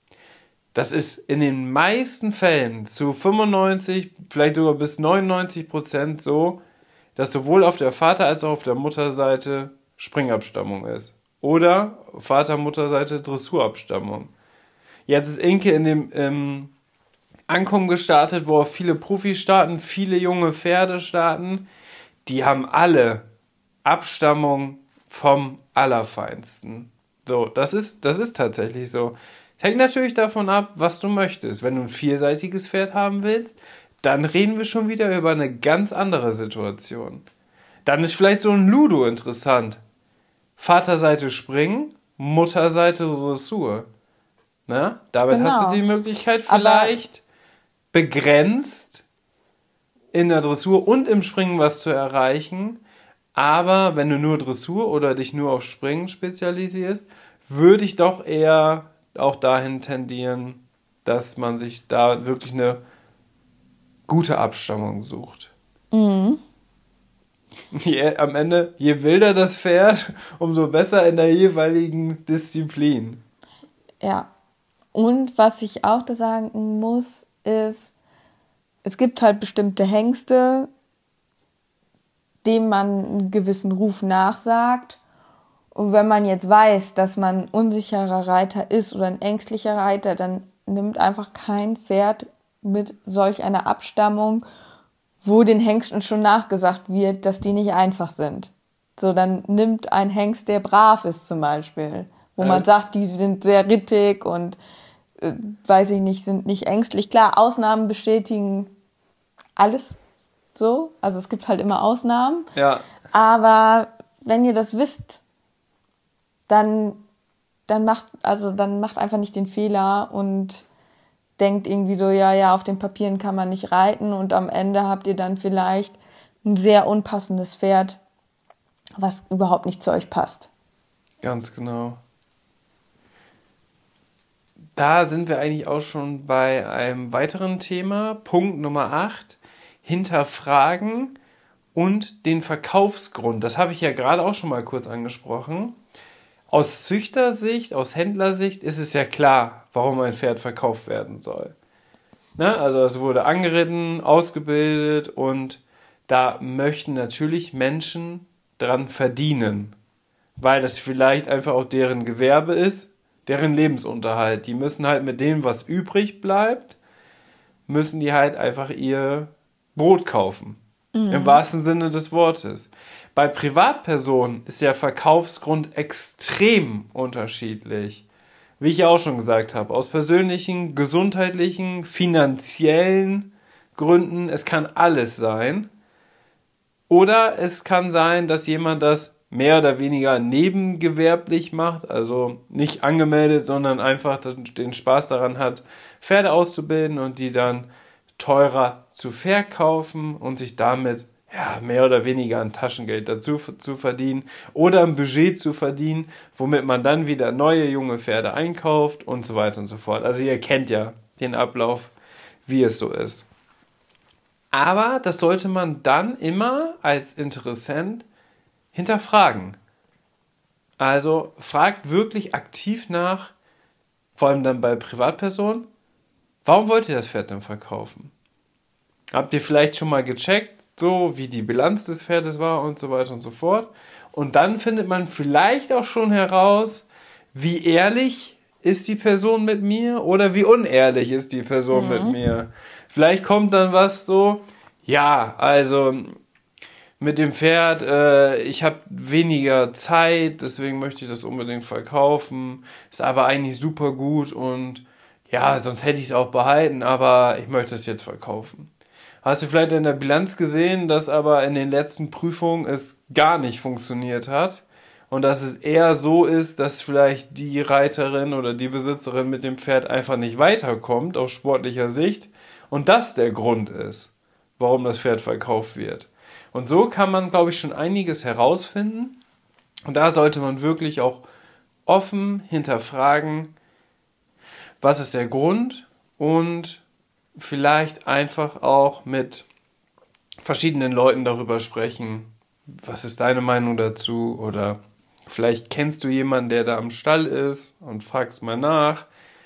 Das ist in den meisten Fällen zu fünfundneunzig, vielleicht sogar bis neunundneunzig Prozent so, dass sowohl auf der Vater- als auch auf der Mutterseite Springabstammung ist. Oder Vater-Mutter-Seite Dressurabstammung. Jetzt ist Inke in dem ähm, Ankommen gestartet, wo auch viele Profis starten, viele junge Pferde starten. Die haben alle Abstammung vom Allerfeinsten. So, das ist, das ist tatsächlich so. Hängt natürlich davon ab, was du möchtest. Wenn du ein vierseitiges Pferd haben willst, dann reden wir schon wieder über eine ganz andere Situation. Dann ist vielleicht so ein Ludo interessant. Vaterseite Springen, Mutterseite Dressur. Na, damit genau. Hast du die Möglichkeit vielleicht Aber begrenzt in der Dressur und im Springen was zu erreichen. Aber wenn du nur Dressur oder dich nur auf Springen spezialisierst, würde ich doch eher auch dahin tendieren, dass man sich da wirklich eine gute Abstammung sucht. Mhm. Je, am Ende, je wilder das Pferd, umso besser in der jeweiligen Disziplin. Ja. Und was ich auch da sagen muss, ist, es gibt halt bestimmte Hengste, denen man einen gewissen Ruf nachsagt. Und wenn man jetzt weiß, dass man ein unsicherer Reiter ist oder ein ängstlicher Reiter, dann nimmt einfach kein Pferd mit solch einer Abstammung, wo den Hengsten schon nachgesagt wird, dass die nicht einfach sind. So, dann nimmt ein Hengst, der brav ist zum Beispiel, wo äh. man sagt, die sind sehr rittig und äh, weiß ich nicht, sind nicht ängstlich. Klar, Ausnahmen bestätigen alles so, also es gibt halt immer Ausnahmen. Ja. Aber wenn ihr das wisst, dann, dann macht, also dann macht einfach nicht den Fehler und denkt irgendwie so, ja, ja, auf den Papieren kann man nicht reiten und am Ende habt ihr dann vielleicht ein sehr unpassendes Pferd, was überhaupt nicht zu euch passt. Ganz genau. Da sind wir eigentlich auch schon bei einem weiteren Thema, Punkt Nummer acht, hinterfragen und den Verkaufsgrund. Das habe ich ja gerade auch schon mal kurz angesprochen. Aus Züchtersicht, aus Händlersicht ist es ja klar, warum ein Pferd verkauft werden soll. Ne? Also es wurde angeritten, ausgebildet und da möchten natürlich Menschen dran verdienen, weil das vielleicht einfach auch deren Gewerbe ist, deren Lebensunterhalt. Die müssen halt mit dem, was übrig bleibt, müssen die halt einfach ihr Brot kaufen. Mhm. Im wahrsten Sinne des Wortes. Bei Privatpersonen ist der Verkaufsgrund extrem unterschiedlich. Wie ich ja auch schon gesagt habe, aus persönlichen, gesundheitlichen, finanziellen Gründen, es kann alles sein. Oder es kann sein, dass jemand das mehr oder weniger nebengewerblich macht, also nicht angemeldet, sondern einfach den Spaß daran hat, Pferde auszubilden und die dann teurer zu verkaufen und sich damit ja, mehr oder weniger ein Taschengeld dazu zu verdienen oder ein Budget zu verdienen, womit man dann wieder neue junge Pferde einkauft und so weiter und so fort. Also ihr kennt ja den Ablauf, wie es so ist. Aber das sollte man dann immer als Interessent hinterfragen. Also fragt wirklich aktiv nach, vor allem dann bei Privatpersonen, warum wollt ihr das Pferd denn verkaufen? Habt ihr vielleicht schon mal gecheckt, so wie die Bilanz des Pferdes war und so weiter und so fort? Und dann findet man vielleicht auch schon heraus, wie ehrlich ist die Person mit mir oder wie unehrlich ist die Person mhm. mit mir. Vielleicht kommt dann was so, ja, also mit dem Pferd, äh, ich habe weniger Zeit, deswegen möchte ich das unbedingt verkaufen, ist aber eigentlich super gut und ja, sonst hätte ich es auch behalten, aber ich möchte es jetzt verkaufen. Hast du vielleicht in der Bilanz gesehen, dass aber in den letzten Prüfungen es gar nicht funktioniert hat und dass es eher so ist, dass vielleicht die Reiterin oder die Besitzerin mit dem Pferd einfach nicht weiterkommt aus sportlicher Sicht und das der Grund ist, warum das Pferd verkauft wird. Und so kann man, glaube ich, schon einiges herausfinden. Und da sollte man wirklich auch offen hinterfragen, was ist der Grund und vielleicht einfach auch mit verschiedenen Leuten darüber sprechen, was ist deine Meinung dazu oder vielleicht kennst du jemanden, der da am Stall ist und fragst mal nach.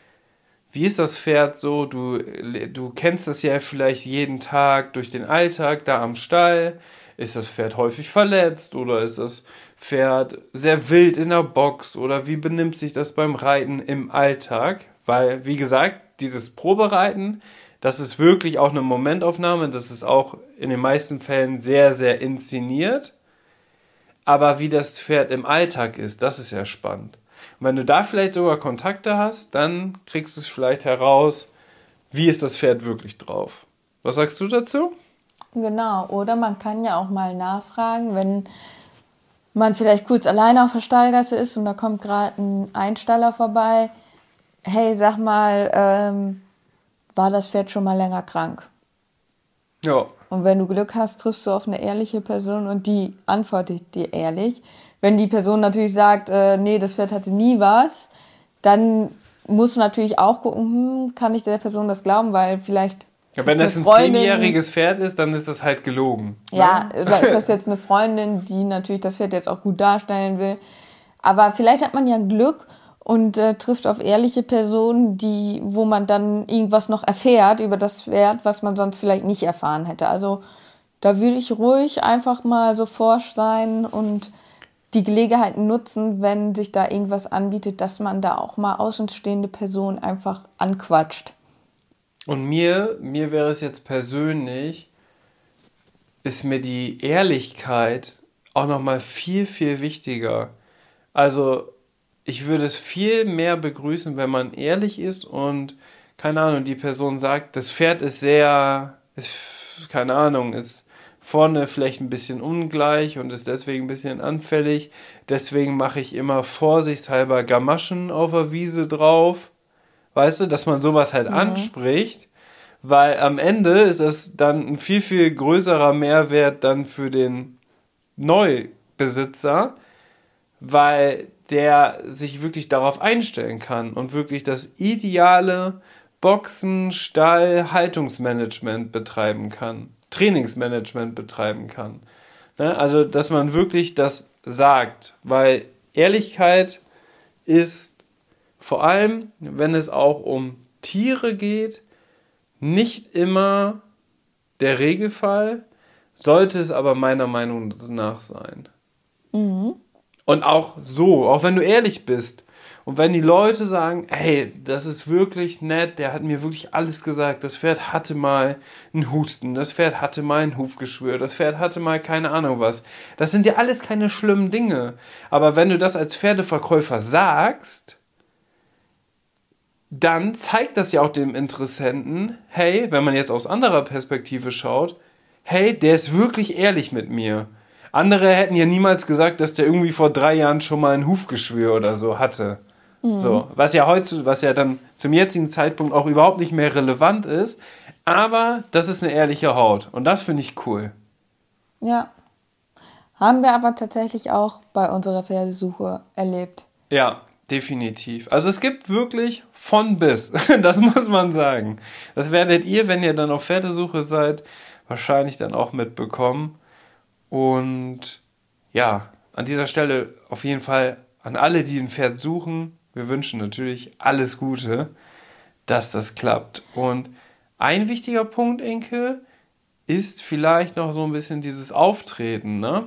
Wie ist das Pferd so? Du, du kennst das ja vielleicht jeden Tag durch den Alltag da am Stall. Ist das Pferd häufig verletzt oder ist das Pferd sehr wild in der Box oder wie benimmt sich das beim Reiten im Alltag? Weil, wie gesagt, dieses Probereiten, das ist wirklich auch eine Momentaufnahme. Das ist auch in den meisten Fällen sehr, sehr inszeniert. Aber wie das Pferd im Alltag ist, das ist ja spannend. Und wenn du da vielleicht sogar Kontakte hast, dann kriegst du es vielleicht heraus, wie ist das Pferd wirklich drauf. Was sagst du dazu? Genau, oder man kann ja auch mal nachfragen, wenn man vielleicht kurz alleine auf der Stallgasse ist und da kommt gerade ein Einstaller vorbei. Hey, sag mal, ähm, war das Pferd schon mal länger krank? Ja. Und wenn du Glück hast, triffst du auf eine ehrliche Person und die antwortet dir ehrlich. Wenn die Person natürlich sagt, äh, nee, das Pferd hatte nie was, dann musst du natürlich auch gucken, hm, kann ich der Person das glauben, weil vielleicht... Ja, wenn das ein zehnjähriges Pferd ist, dann ist das halt gelogen. Ja, ne? Oder ist das jetzt eine Freundin, die natürlich das Pferd jetzt auch gut darstellen will. Aber vielleicht hat man ja Glück und äh, trifft auf ehrliche Personen, die, wo man dann irgendwas noch erfährt über das Pferd, was man sonst vielleicht nicht erfahren hätte. Also da würde ich ruhig einfach mal so forsch sein und die Gelegenheit nutzen, wenn sich da irgendwas anbietet, dass man da auch mal außenstehende Personen einfach anquatscht. Und mir, mir wäre es jetzt persönlich, ist mir die Ehrlichkeit auch nochmal viel, viel wichtiger. Also ich würde es viel mehr begrüßen, wenn man ehrlich ist und, keine Ahnung, die Person sagt, das Pferd ist sehr, ist, keine Ahnung, ist vorne vielleicht ein bisschen ungleich und ist deswegen ein bisschen anfällig. Deswegen mache ich immer vorsichtshalber Gamaschen auf der Wiese drauf. Weißt du, dass man sowas halt mhm. anspricht, weil am Ende ist das dann ein viel, viel größerer Mehrwert dann für den Neubesitzer, weil der sich wirklich darauf einstellen kann und wirklich das ideale Boxen, Stall, Haltungsmanagement betreiben kann, Trainingsmanagement betreiben kann. Ne? Also, dass man wirklich das sagt, weil Ehrlichkeit ist vor allem, wenn es auch um Tiere geht, nicht immer der Regelfall, sollte es aber meiner Meinung nach sein. Mhm. Und auch so, auch wenn du ehrlich bist und wenn die Leute sagen, hey, das ist wirklich nett, der hat mir wirklich alles gesagt, das Pferd hatte mal einen Husten, das Pferd hatte mal ein Hufgeschwür, das Pferd hatte mal keine Ahnung was. Das sind ja alles keine schlimmen Dinge. Aber wenn du das als Pferdeverkäufer sagst, dann zeigt das ja auch dem Interessenten, hey, wenn man jetzt aus anderer Perspektive schaut, hey, der ist wirklich ehrlich mit mir. Andere hätten ja niemals gesagt, dass der irgendwie vor drei Jahren schon mal ein Hufgeschwür oder so hatte. Mhm. So, was ja heute, was ja dann zum jetzigen Zeitpunkt auch überhaupt nicht mehr relevant ist, aber das ist eine ehrliche Haut und das finde ich cool. Ja. Haben wir aber tatsächlich auch bei unserer Pferdesuche erlebt. Ja, definitiv. Also es gibt wirklich von bis, das muss man sagen. Das werdet ihr, wenn ihr dann auf Pferdesuche seid, wahrscheinlich dann auch mitbekommen. Und ja, an dieser Stelle auf jeden Fall an alle, die ein Pferd suchen, wir wünschen natürlich alles Gute, dass das klappt. Und ein wichtiger Punkt, Inke, ist vielleicht noch so ein bisschen dieses Auftreten, ne?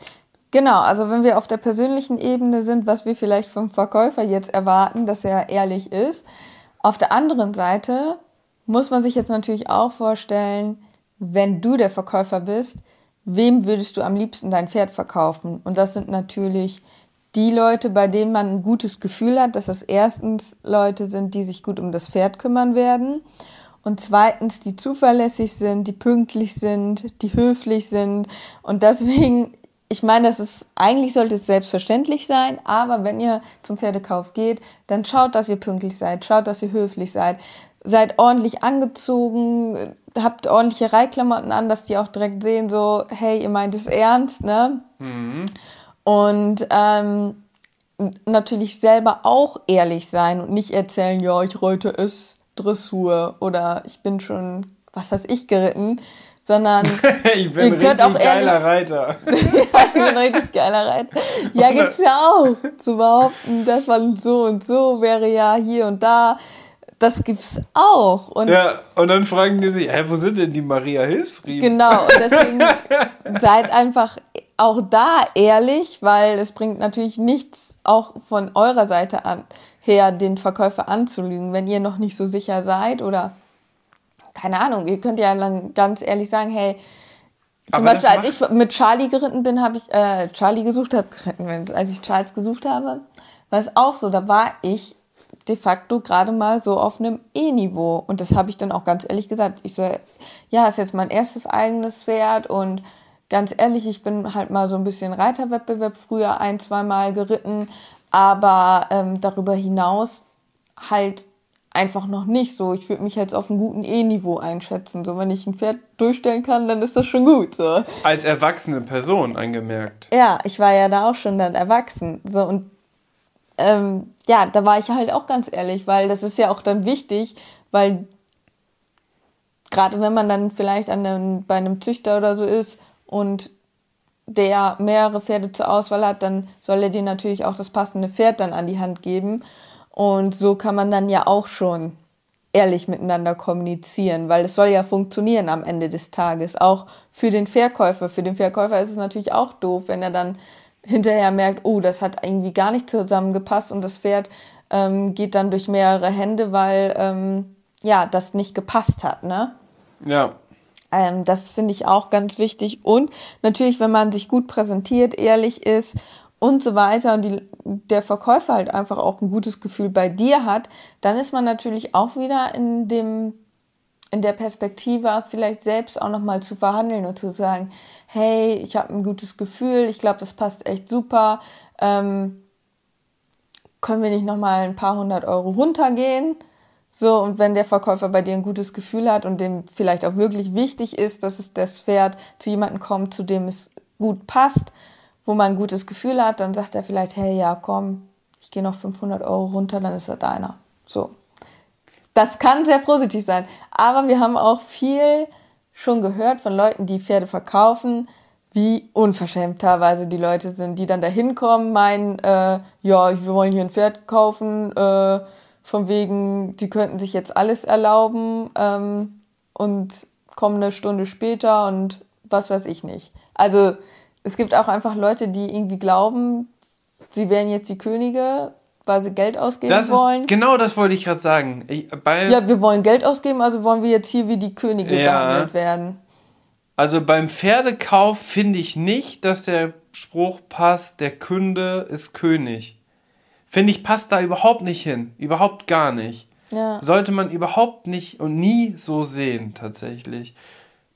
Genau, also wenn wir auf der persönlichen Ebene sind, was wir vielleicht vom Verkäufer jetzt erwarten, dass er ehrlich ist. Auf der anderen Seite muss man sich jetzt natürlich auch vorstellen, wenn du der Verkäufer bist, wem würdest du am liebsten dein Pferd verkaufen? Und das sind natürlich die Leute, bei denen man ein gutes Gefühl hat, dass das erstens Leute sind, die sich gut um das Pferd kümmern werden und zweitens, die zuverlässig sind, die pünktlich sind, die höflich sind und deswegen, ich meine, das ist, eigentlich sollte es selbstverständlich sein, aber wenn ihr zum Pferdekauf geht, dann schaut, dass ihr pünktlich seid, schaut, dass ihr höflich seid, seid ordentlich angezogen, habt ordentliche Reitklamotten an, dass die auch direkt sehen, so, hey, ihr meint es ernst, ne? Mhm. Und ähm, natürlich selber auch ehrlich sein und nicht erzählen, ja, ich reite es Dressur oder ich bin schon, was weiß ich, geritten, sondern ich bin ein richtig auch geiler ehrlich, Reiter. Ja, ich bin ein richtig geiler Reiter. Ja, gibt's ja auch. Zu behaupten, das war so und so, wäre ja hier und da. Das gibt's auch. Und ja, und dann fragen die sich, hä, wo sind denn die Maria-Hilfsriemen? Genau, und deswegen seid einfach auch da ehrlich, weil es bringt natürlich nichts, auch von eurer Seite an, her, den Verkäufer anzulügen, wenn ihr noch nicht so sicher seid oder, keine Ahnung, ihr könnt ja dann ganz ehrlich sagen, hey, zum Aber Beispiel, als ich mit Charlie geritten bin, habe ich, äh, Charlie gesucht habe, geritten bin, als ich Charles gesucht habe, war es auch so, da war ich de facto gerade mal so auf einem E-Niveau. Und das habe ich dann auch ganz ehrlich gesagt. Ich so, ja, ist jetzt mein erstes eigenes Pferd und ganz ehrlich, ich bin halt mal so ein bisschen Reiterwettbewerb früher ein, zwei Mal geritten, aber ähm, darüber hinaus halt einfach noch nicht so. Ich würde mich jetzt auf einem guten E-Niveau einschätzen. So, wenn ich ein Pferd durchstellen kann, dann ist das schon gut. So. Als erwachsene Person angemerkt. Ja, ich war ja da auch schon dann erwachsen. So, und Ähm, ja, da war ich halt auch ganz ehrlich, weil das ist ja auch dann wichtig, weil gerade wenn man dann vielleicht an einem, bei einem Züchter oder so ist und der mehrere Pferde zur Auswahl hat, dann soll er dir natürlich auch das passende Pferd dann an die Hand geben und so kann man dann ja auch schon ehrlich miteinander kommunizieren, weil es soll ja funktionieren am Ende des Tages, auch für den Verkäufer. Für den Verkäufer ist es natürlich auch doof, wenn er dann hinterher merkt, oh, das hat irgendwie gar nicht zusammengepasst und das Pferd ähm, geht dann durch mehrere Hände, weil ähm, ja, das nicht gepasst hat, ne? Ja. Ähm, das finde ich auch ganz wichtig und natürlich, wenn man sich gut präsentiert, ehrlich ist und so weiter und die, der Verkäufer halt einfach auch ein gutes Gefühl bei dir hat, dann ist man natürlich auch wieder in dem in der Perspektive vielleicht selbst auch nochmal zu verhandeln und zu sagen, hey, ich habe ein gutes Gefühl, ich glaube, das passt echt super, ähm, können wir nicht nochmal ein paar hundert Euro runtergehen? So, und wenn der Verkäufer bei dir ein gutes Gefühl hat und dem vielleicht auch wirklich wichtig ist, dass es das Pferd zu jemandem kommt, zu dem es gut passt, wo man ein gutes Gefühl hat, dann sagt er vielleicht, hey, ja, komm, ich gehe noch fünfhundert Euro runter, dann ist er deiner. So. Das kann sehr positiv sein. Aber wir haben auch viel schon gehört von Leuten, die Pferde verkaufen, wie unverschämt teilweise die Leute sind, die dann da hinkommen, meinen, äh, ja, wir wollen hier ein Pferd kaufen, äh, von wegen, die könnten sich jetzt alles erlauben ähm, und kommen eine Stunde später und was weiß ich nicht. Also es gibt auch einfach Leute, die irgendwie glauben, sie wären jetzt die Könige, weil sie Geld ausgeben das wollen. Ist, genau das wollte ich gerade sagen. Ich, bei, ja, wir wollen Geld ausgeben, also wollen wir jetzt hier wie die Könige ja. behandelt werden. Also beim Pferdekauf finde ich nicht, dass der Spruch passt, der Kunde ist König. Finde ich, passt da überhaupt nicht hin. Überhaupt gar nicht. Ja. Sollte man überhaupt nicht und nie so sehen, tatsächlich.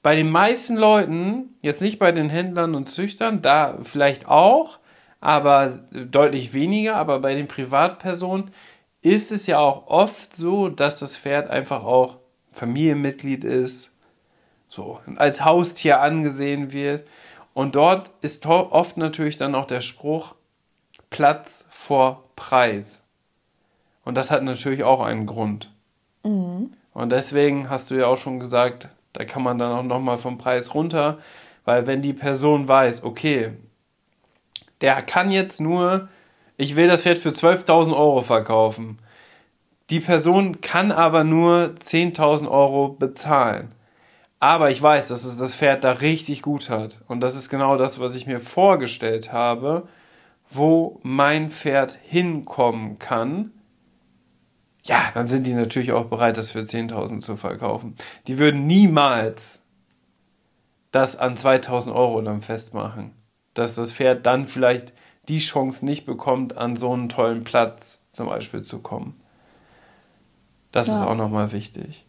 bei den meisten Leuten, jetzt nicht bei den Händlern und Züchtern, da vielleicht auch, aber deutlich weniger, aber bei den Privatpersonen ist es ja auch oft so, dass das Pferd einfach auch Familienmitglied ist, so als Haustier angesehen wird. Und dort ist oft natürlich dann auch der Spruch Platz vor Preis. Und das hat natürlich auch einen Grund. Mhm. Und deswegen hast du ja auch schon gesagt, da kann man dann auch nochmal vom Preis runter, weil wenn die Person weiß, okay, der kann jetzt nur, ich will das Pferd für zwölftausend Euro verkaufen. Die Person kann aber nur zehntausend Euro bezahlen. Aber ich weiß, dass es das Pferd da richtig gut hat. Und das ist genau das, was ich mir vorgestellt habe, wo mein Pferd hinkommen kann. Ja, dann sind die natürlich auch bereit, das für zehntausend zu verkaufen. Die würden niemals das an zweitausend Euro dann festmachen. Dass das Pferd dann vielleicht die Chance nicht bekommt, an so einen tollen Platz zum Beispiel zu kommen. Das Ja. ist auch nochmal wichtig.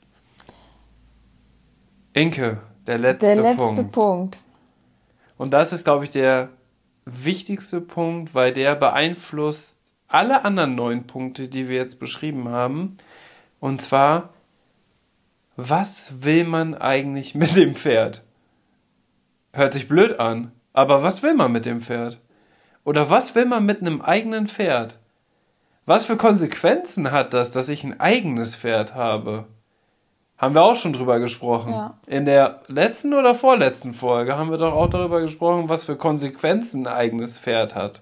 Inke, der letzte, Der letzte Punkt. Punkt. Und das ist, glaube ich, der wichtigste Punkt, weil der beeinflusst alle anderen neun Punkte, die wir jetzt beschrieben haben. Und zwar, was will man eigentlich mit dem Pferd? Hört sich blöd an, aber was will man mit dem Pferd? Oder was will man mit einem eigenen Pferd? Was für Konsequenzen hat das, dass ich ein eigenes Pferd habe? Haben wir auch schon drüber gesprochen. Ja. In der letzten oder vorletzten Folge haben wir doch auch darüber gesprochen, was für Konsequenzen ein eigenes Pferd hat.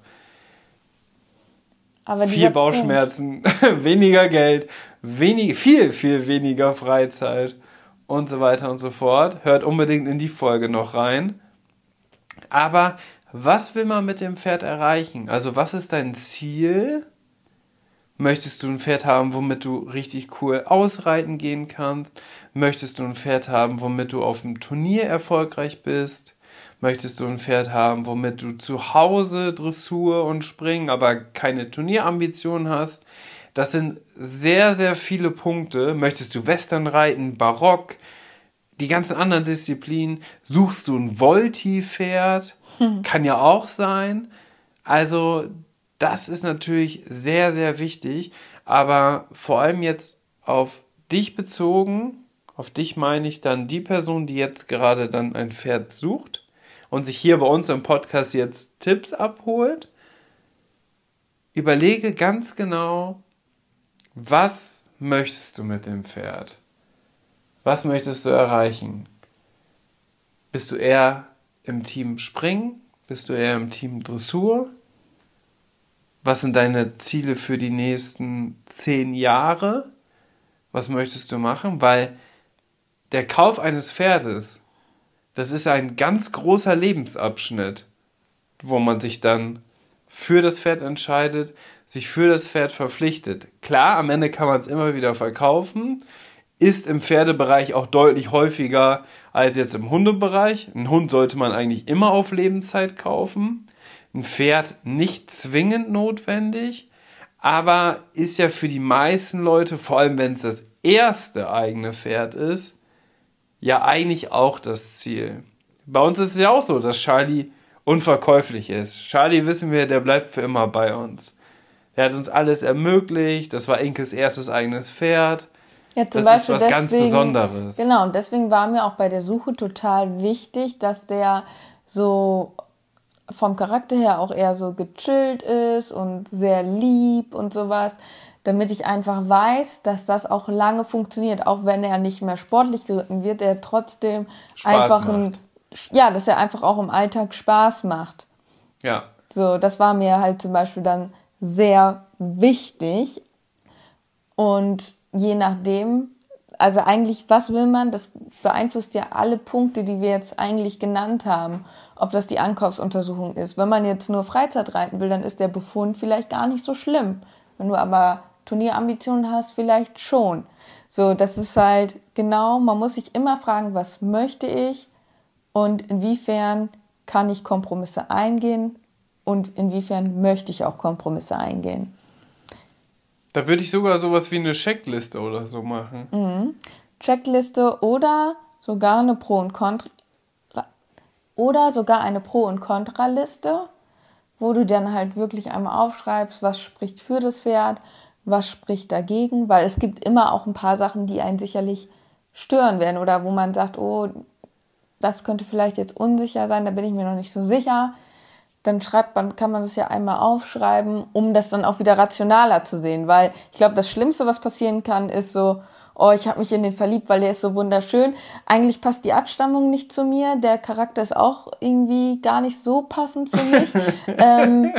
Aber Viel dieser Bauchschmerzen, weniger Geld, wenig, viel, viel weniger Freizeit und so weiter und so fort. Hört unbedingt in die Folge noch rein. Aber was will man mit dem Pferd erreichen? Also was ist dein Ziel? Möchtest du ein Pferd haben, womit du richtig cool ausreiten gehen kannst? Möchtest du ein Pferd haben, womit du auf dem Turnier erfolgreich bist? Möchtest du ein Pferd haben, womit du zu Hause Dressur und Springen, aber keine Turnierambitionen hast? Das sind sehr, sehr viele Punkte. Möchtest du Western reiten, Barock, die ganzen anderen Disziplinen? Suchst du ein Volti-Pferd? Hm. Kann ja auch sein. Also das ist natürlich sehr, sehr wichtig, aber vor allem jetzt auf dich bezogen, auf dich meine ich dann die Person, die jetzt gerade dann ein Pferd sucht und sich hier bei uns im Podcast jetzt Tipps abholt. Überlege ganz genau, was möchtest du mit dem Pferd? Was möchtest du erreichen? Bist du eher im Team Springen? Bist du eher im Team Dressur? Was sind deine Ziele für die nächsten zehn Jahre? Was möchtest du machen? Weil der Kauf eines Pferdes, das ist ein ganz großer Lebensabschnitt, wo man sich dann für das Pferd entscheidet, sich für das Pferd verpflichtet. Klar, am Ende kann man es immer wieder verkaufen, ist im Pferdebereich auch deutlich häufiger als jetzt im Hundebereich. Ein Hund sollte man eigentlich immer auf Lebenszeit kaufen. Ein Pferd nicht zwingend notwendig, aber ist ja für die meisten Leute, vor allem wenn es das erste eigene Pferd ist, ja eigentlich auch das Ziel. Bei uns ist es ja auch so, dass Charlie unverkäuflich ist. Charlie, wissen wir, der bleibt für immer bei uns. Der hat uns alles ermöglicht, das war Inkes erstes eigenes Pferd. Ja, zum das Beispiel ist was deswegen, ganz Besonderes. Genau, und deswegen war mir auch bei der Suche total wichtig, dass der so vom Charakter her auch eher so gechillt ist und sehr lieb und sowas, damit ich einfach weiß, dass das auch lange funktioniert, auch wenn er nicht mehr sportlich geritten wird, er trotzdem Spaß einfach ein, macht. ja, dass er einfach auch im Alltag Spaß macht. Ja. So, das war mir halt zum Beispiel dann sehr wichtig und je nachdem, also eigentlich, was will man, das beeinflusst ja alle Punkte, die wir jetzt eigentlich genannt haben, ob das die Ankaufsuntersuchung ist. Wenn man jetzt nur Freizeit reiten will, dann ist der Befund vielleicht gar nicht so schlimm. Wenn du aber Turnierambitionen hast, vielleicht schon. So, das ist halt genau, man muss sich immer fragen, was möchte ich und inwiefern kann ich Kompromisse eingehen und inwiefern möchte ich auch Kompromisse eingehen. Da würde ich sogar sowas wie eine Checkliste oder so machen. Mhm. Checkliste oder sogar eine Pro- und Kontra oder sogar eine Pro- und Kontraliste, wo du dann halt wirklich einmal aufschreibst, was spricht für das Pferd, was spricht dagegen, weil es gibt immer auch ein paar Sachen, die einen sicherlich stören werden oder wo man sagt, oh, das könnte vielleicht jetzt unsicher sein, da bin ich mir noch nicht so sicher. Dann schreibt man, kann man das ja einmal aufschreiben, um das dann auch wieder rationaler zu sehen, weil ich glaube, das Schlimmste, was passieren kann, ist so, oh, ich habe mich in den verliebt, weil der ist so wunderschön. Eigentlich passt die Abstammung nicht zu mir, der Charakter ist auch irgendwie gar nicht so passend für mich. ähm,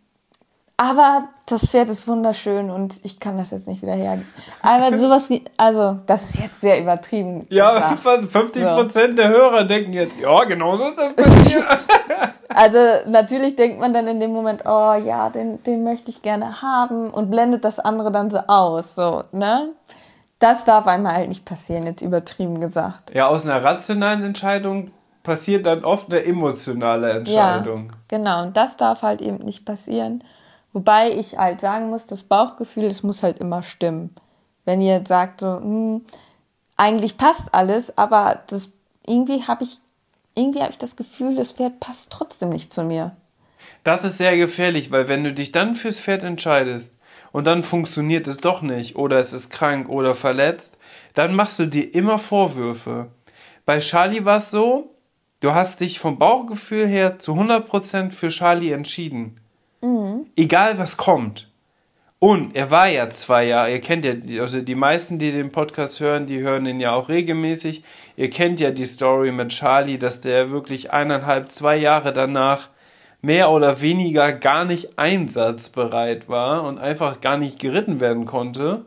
aber das Pferd ist wunderschön und ich kann das jetzt nicht wieder her. Aber sowas, also das ist jetzt sehr übertrieben. Ja, fünfzig Prozent so. Der Hörer denken jetzt, ja, genau so ist das bei mir. Also natürlich denkt man dann in dem Moment, oh ja, den, den möchte ich gerne haben und blendet das andere dann so aus, so, ne? Das darf einem halt nicht passieren, jetzt übertrieben gesagt. Ja, aus einer rationalen Entscheidung passiert dann oft eine emotionale Entscheidung. Ja, genau, und das darf halt eben nicht passieren. Wobei ich halt sagen muss, das Bauchgefühl, das muss halt immer stimmen. Wenn ihr jetzt sagt, so, hm, eigentlich passt alles, aber das irgendwie habe ich irgendwie habe ich das Gefühl, das Pferd passt trotzdem nicht zu mir. Das ist sehr gefährlich, weil wenn du dich dann fürs Pferd entscheidest und dann funktioniert es doch nicht oder es ist krank oder verletzt, dann machst du dir immer Vorwürfe. Bei Charlie war es so, du hast dich vom Bauchgefühl her zu hundert Prozent für Charlie entschieden. Mhm. Egal was kommt. Und er war ja zwei Jahre, ihr kennt ja, also die meisten, die den Podcast hören, die hören ihn ja auch regelmäßig. Ihr kennt ja die Story mit Charlie, dass der wirklich eineinhalb, zwei Jahre danach mehr oder weniger gar nicht einsatzbereit war und einfach gar nicht geritten werden konnte.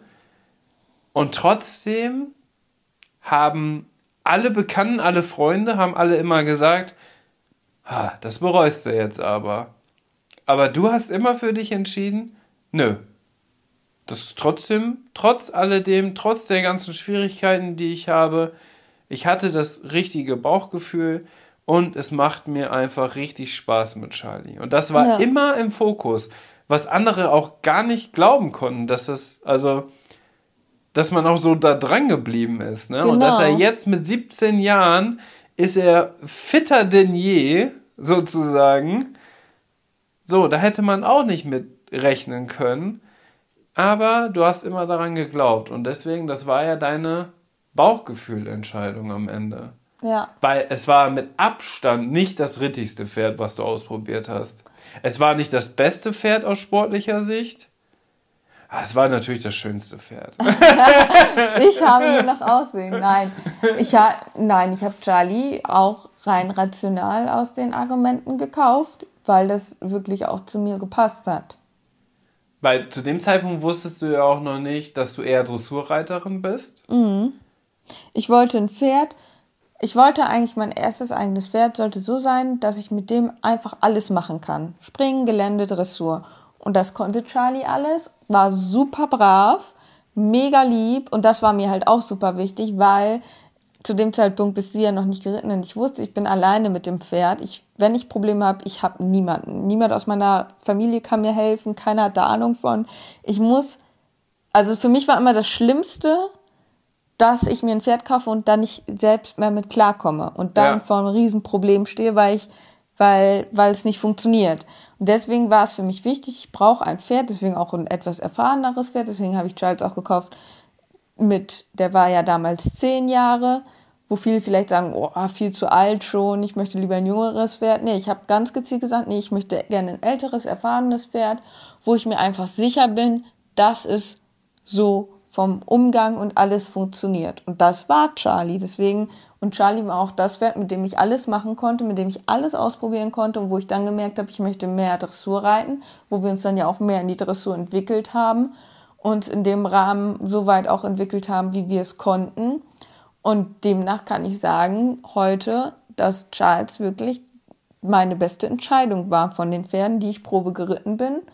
Und trotzdem haben alle Bekannten, alle Freunde, haben alle immer gesagt, ha, das bereust du jetzt aber. Aber du hast immer für dich entschieden, nö. Das trotzdem, trotz alledem, trotz der ganzen Schwierigkeiten, die ich habe, ich hatte das richtige Bauchgefühl und es macht mir einfach richtig Spaß mit Charlie. Und das war ja immer im Fokus, was andere auch gar nicht glauben konnten, dass das, also, dass man auch so da dran geblieben ist, ne? Genau. Und dass er jetzt mit siebzehn Jahren ist er fitter denn je, sozusagen. So, da hätte man auch nicht mit rechnen können. Aber du hast immer daran geglaubt. Und deswegen, das war ja deine Bauchgefühlentscheidung am Ende. Ja. Weil es war mit Abstand nicht das rittigste Pferd, was du ausprobiert hast. Es war nicht das beste Pferd aus sportlicher Sicht. Aber es war natürlich das schönste Pferd. Ich habe nur nach Aussehen. Nein, ich, ha- nein, ich habe Charlie auch rein rational aus den Argumenten gekauft, weil das wirklich auch zu mir gepasst hat. Weil zu dem Zeitpunkt wusstest du ja auch noch nicht, dass du eher Dressurreiterin bist. Mhm. Ich wollte ein Pferd, ich wollte eigentlich, mein erstes eigenes Pferd sollte so sein, dass ich mit dem einfach alles machen kann. Springen, Gelände, Dressur. Und das konnte Charlie alles, war super brav, mega lieb und das war mir halt auch super wichtig, weil zu dem Zeitpunkt bist du ja noch nicht geritten und ich wusste, ich bin alleine mit dem Pferd. Ich, wenn ich Probleme habe, ich habe niemanden. Niemand aus meiner Familie kann mir helfen, keiner hat da Ahnung von. Ich muss, also für mich war immer das Schlimmste, dass ich mir ein Pferd kaufe und dann nicht selbst mehr mit klarkomme und dann ja. vor einem Riesenproblem stehe, weil ich, weil, weil es nicht funktioniert. Und deswegen war es für mich wichtig, ich brauche ein Pferd, deswegen auch ein etwas erfahreneres Pferd, deswegen habe ich Charles auch gekauft mit, der war ja damals zehn Jahre, wo viele vielleicht sagen, oh, viel zu alt schon, ich möchte lieber ein jüngeres Pferd. Nee, ich habe ganz gezielt gesagt, nee, ich möchte gerne ein älteres, erfahrenes Pferd, wo ich mir einfach sicher bin, dass es so vom Umgang und alles funktioniert. Und das war Charlie, deswegen, und Charlie war auch das Pferd, mit dem ich alles machen konnte, mit dem ich alles ausprobieren konnte und wo ich dann gemerkt habe, ich möchte mehr Dressur reiten, wo wir uns dann ja auch mehr in die Dressur entwickelt haben und in dem Rahmen so weit auch entwickelt haben, wie wir es konnten. Und demnach kann ich sagen, heute, dass Charles wirklich meine beste Entscheidung war von den Pferden, die ich Probe geritten bin.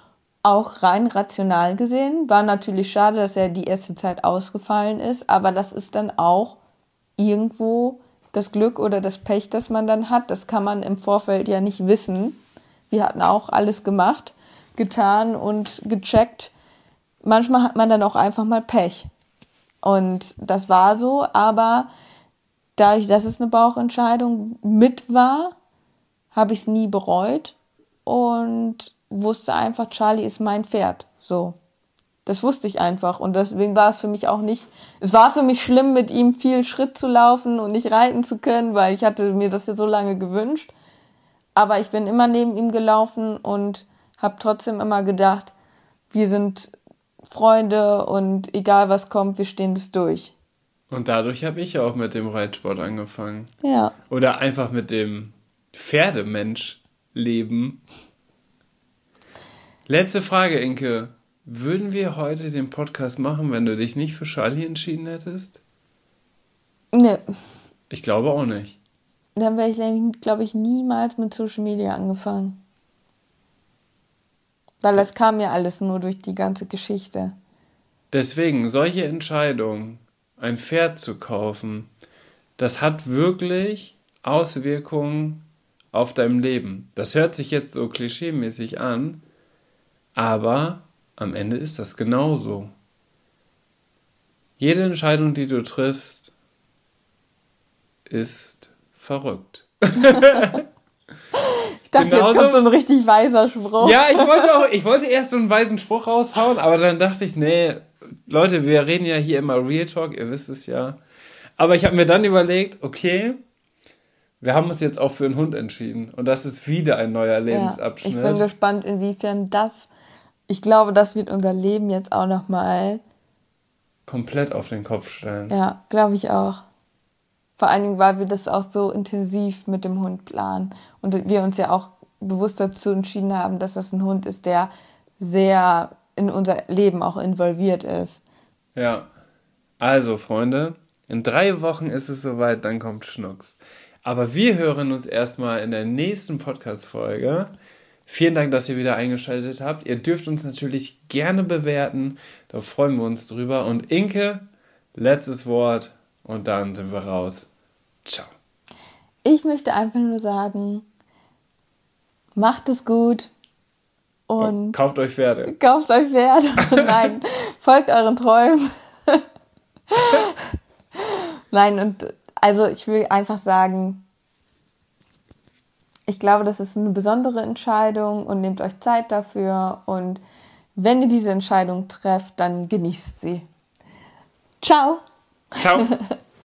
Auch rein rational gesehen. War natürlich schade, dass er die erste Zeit ausgefallen ist, aber das ist dann auch irgendwo das Glück oder das Pech, das man dann hat. Das kann man im Vorfeld ja nicht wissen. Wir hatten auch alles gemacht, getan und gecheckt. Manchmal hat man dann auch einfach mal Pech. Und das war so, aber dadurch, dass es eine Bauchentscheidung mit war, habe ich es nie bereut und wusste einfach, Charlie ist mein Pferd. So. Das wusste ich einfach und deswegen war es für mich auch nicht, es war für mich schlimm, mit ihm viel Schritt zu laufen und nicht reiten zu können, weil ich hatte mir das ja so lange gewünscht. Aber ich bin immer neben ihm gelaufen und habe trotzdem immer gedacht, wir sind Freunde und egal was kommt, wir stehen das durch. Und dadurch habe ich ja auch mit dem Reitsport angefangen. Ja. Oder einfach mit dem Pferdemensch-Leben. Letzte Frage, Inke. Würden wir heute den Podcast machen, wenn du dich nicht für Charlie entschieden hättest? Nee. Ich glaube auch nicht. Dann wäre ich, glaube ich, niemals mit Social Media angefangen. Weil das kam ja alles nur durch die ganze Geschichte. Deswegen, solche Entscheidungen, ein Pferd zu kaufen, das hat wirklich Auswirkungen auf dein Leben. Das hört sich jetzt so klischeemäßig an, aber am Ende ist das genauso. Jede Entscheidung, die du triffst, ist verrückt. Ich dachte, genauso, jetzt kommt so ein richtig weiser Spruch. Ja, ich wollte auch, ich wollte erst so einen weisen Spruch raushauen, aber dann dachte ich, nee, Leute, wir reden ja hier immer Real Talk, ihr wisst es ja. Aber ich habe mir dann überlegt, okay, wir haben uns jetzt auch für einen Hund entschieden und das ist wieder ein neuer Lebensabschnitt. Ja, ich bin gespannt, inwiefern das, ich glaube, das wird unser Leben jetzt auch nochmal komplett auf den Kopf stellen. Ja, glaube ich auch. Vor allen Dingen, weil wir das auch so intensiv mit dem Hund planen und wir uns ja auch bewusst dazu entschieden haben, dass das ein Hund ist, der sehr in unser Leben auch involviert ist. Ja, also Freunde, in drei Wochen ist es soweit, dann kommt Schnucks. Aber wir hören uns erstmal in der nächsten Podcast-Folge. Vielen Dank, dass ihr wieder eingeschaltet habt. Ihr dürft uns natürlich gerne bewerten, da freuen wir uns drüber. Und Inke, letztes Wort und dann sind wir raus. Ciao. Ich möchte einfach nur sagen, macht es gut und oh, kauft euch Pferde. Kauft euch Pferde. Nein, folgt euren Träumen. Nein, und also ich will einfach sagen, ich glaube, das ist eine besondere Entscheidung und nehmt euch Zeit dafür und wenn ihr diese Entscheidung trefft, dann genießt sie. Ciao. Ciao.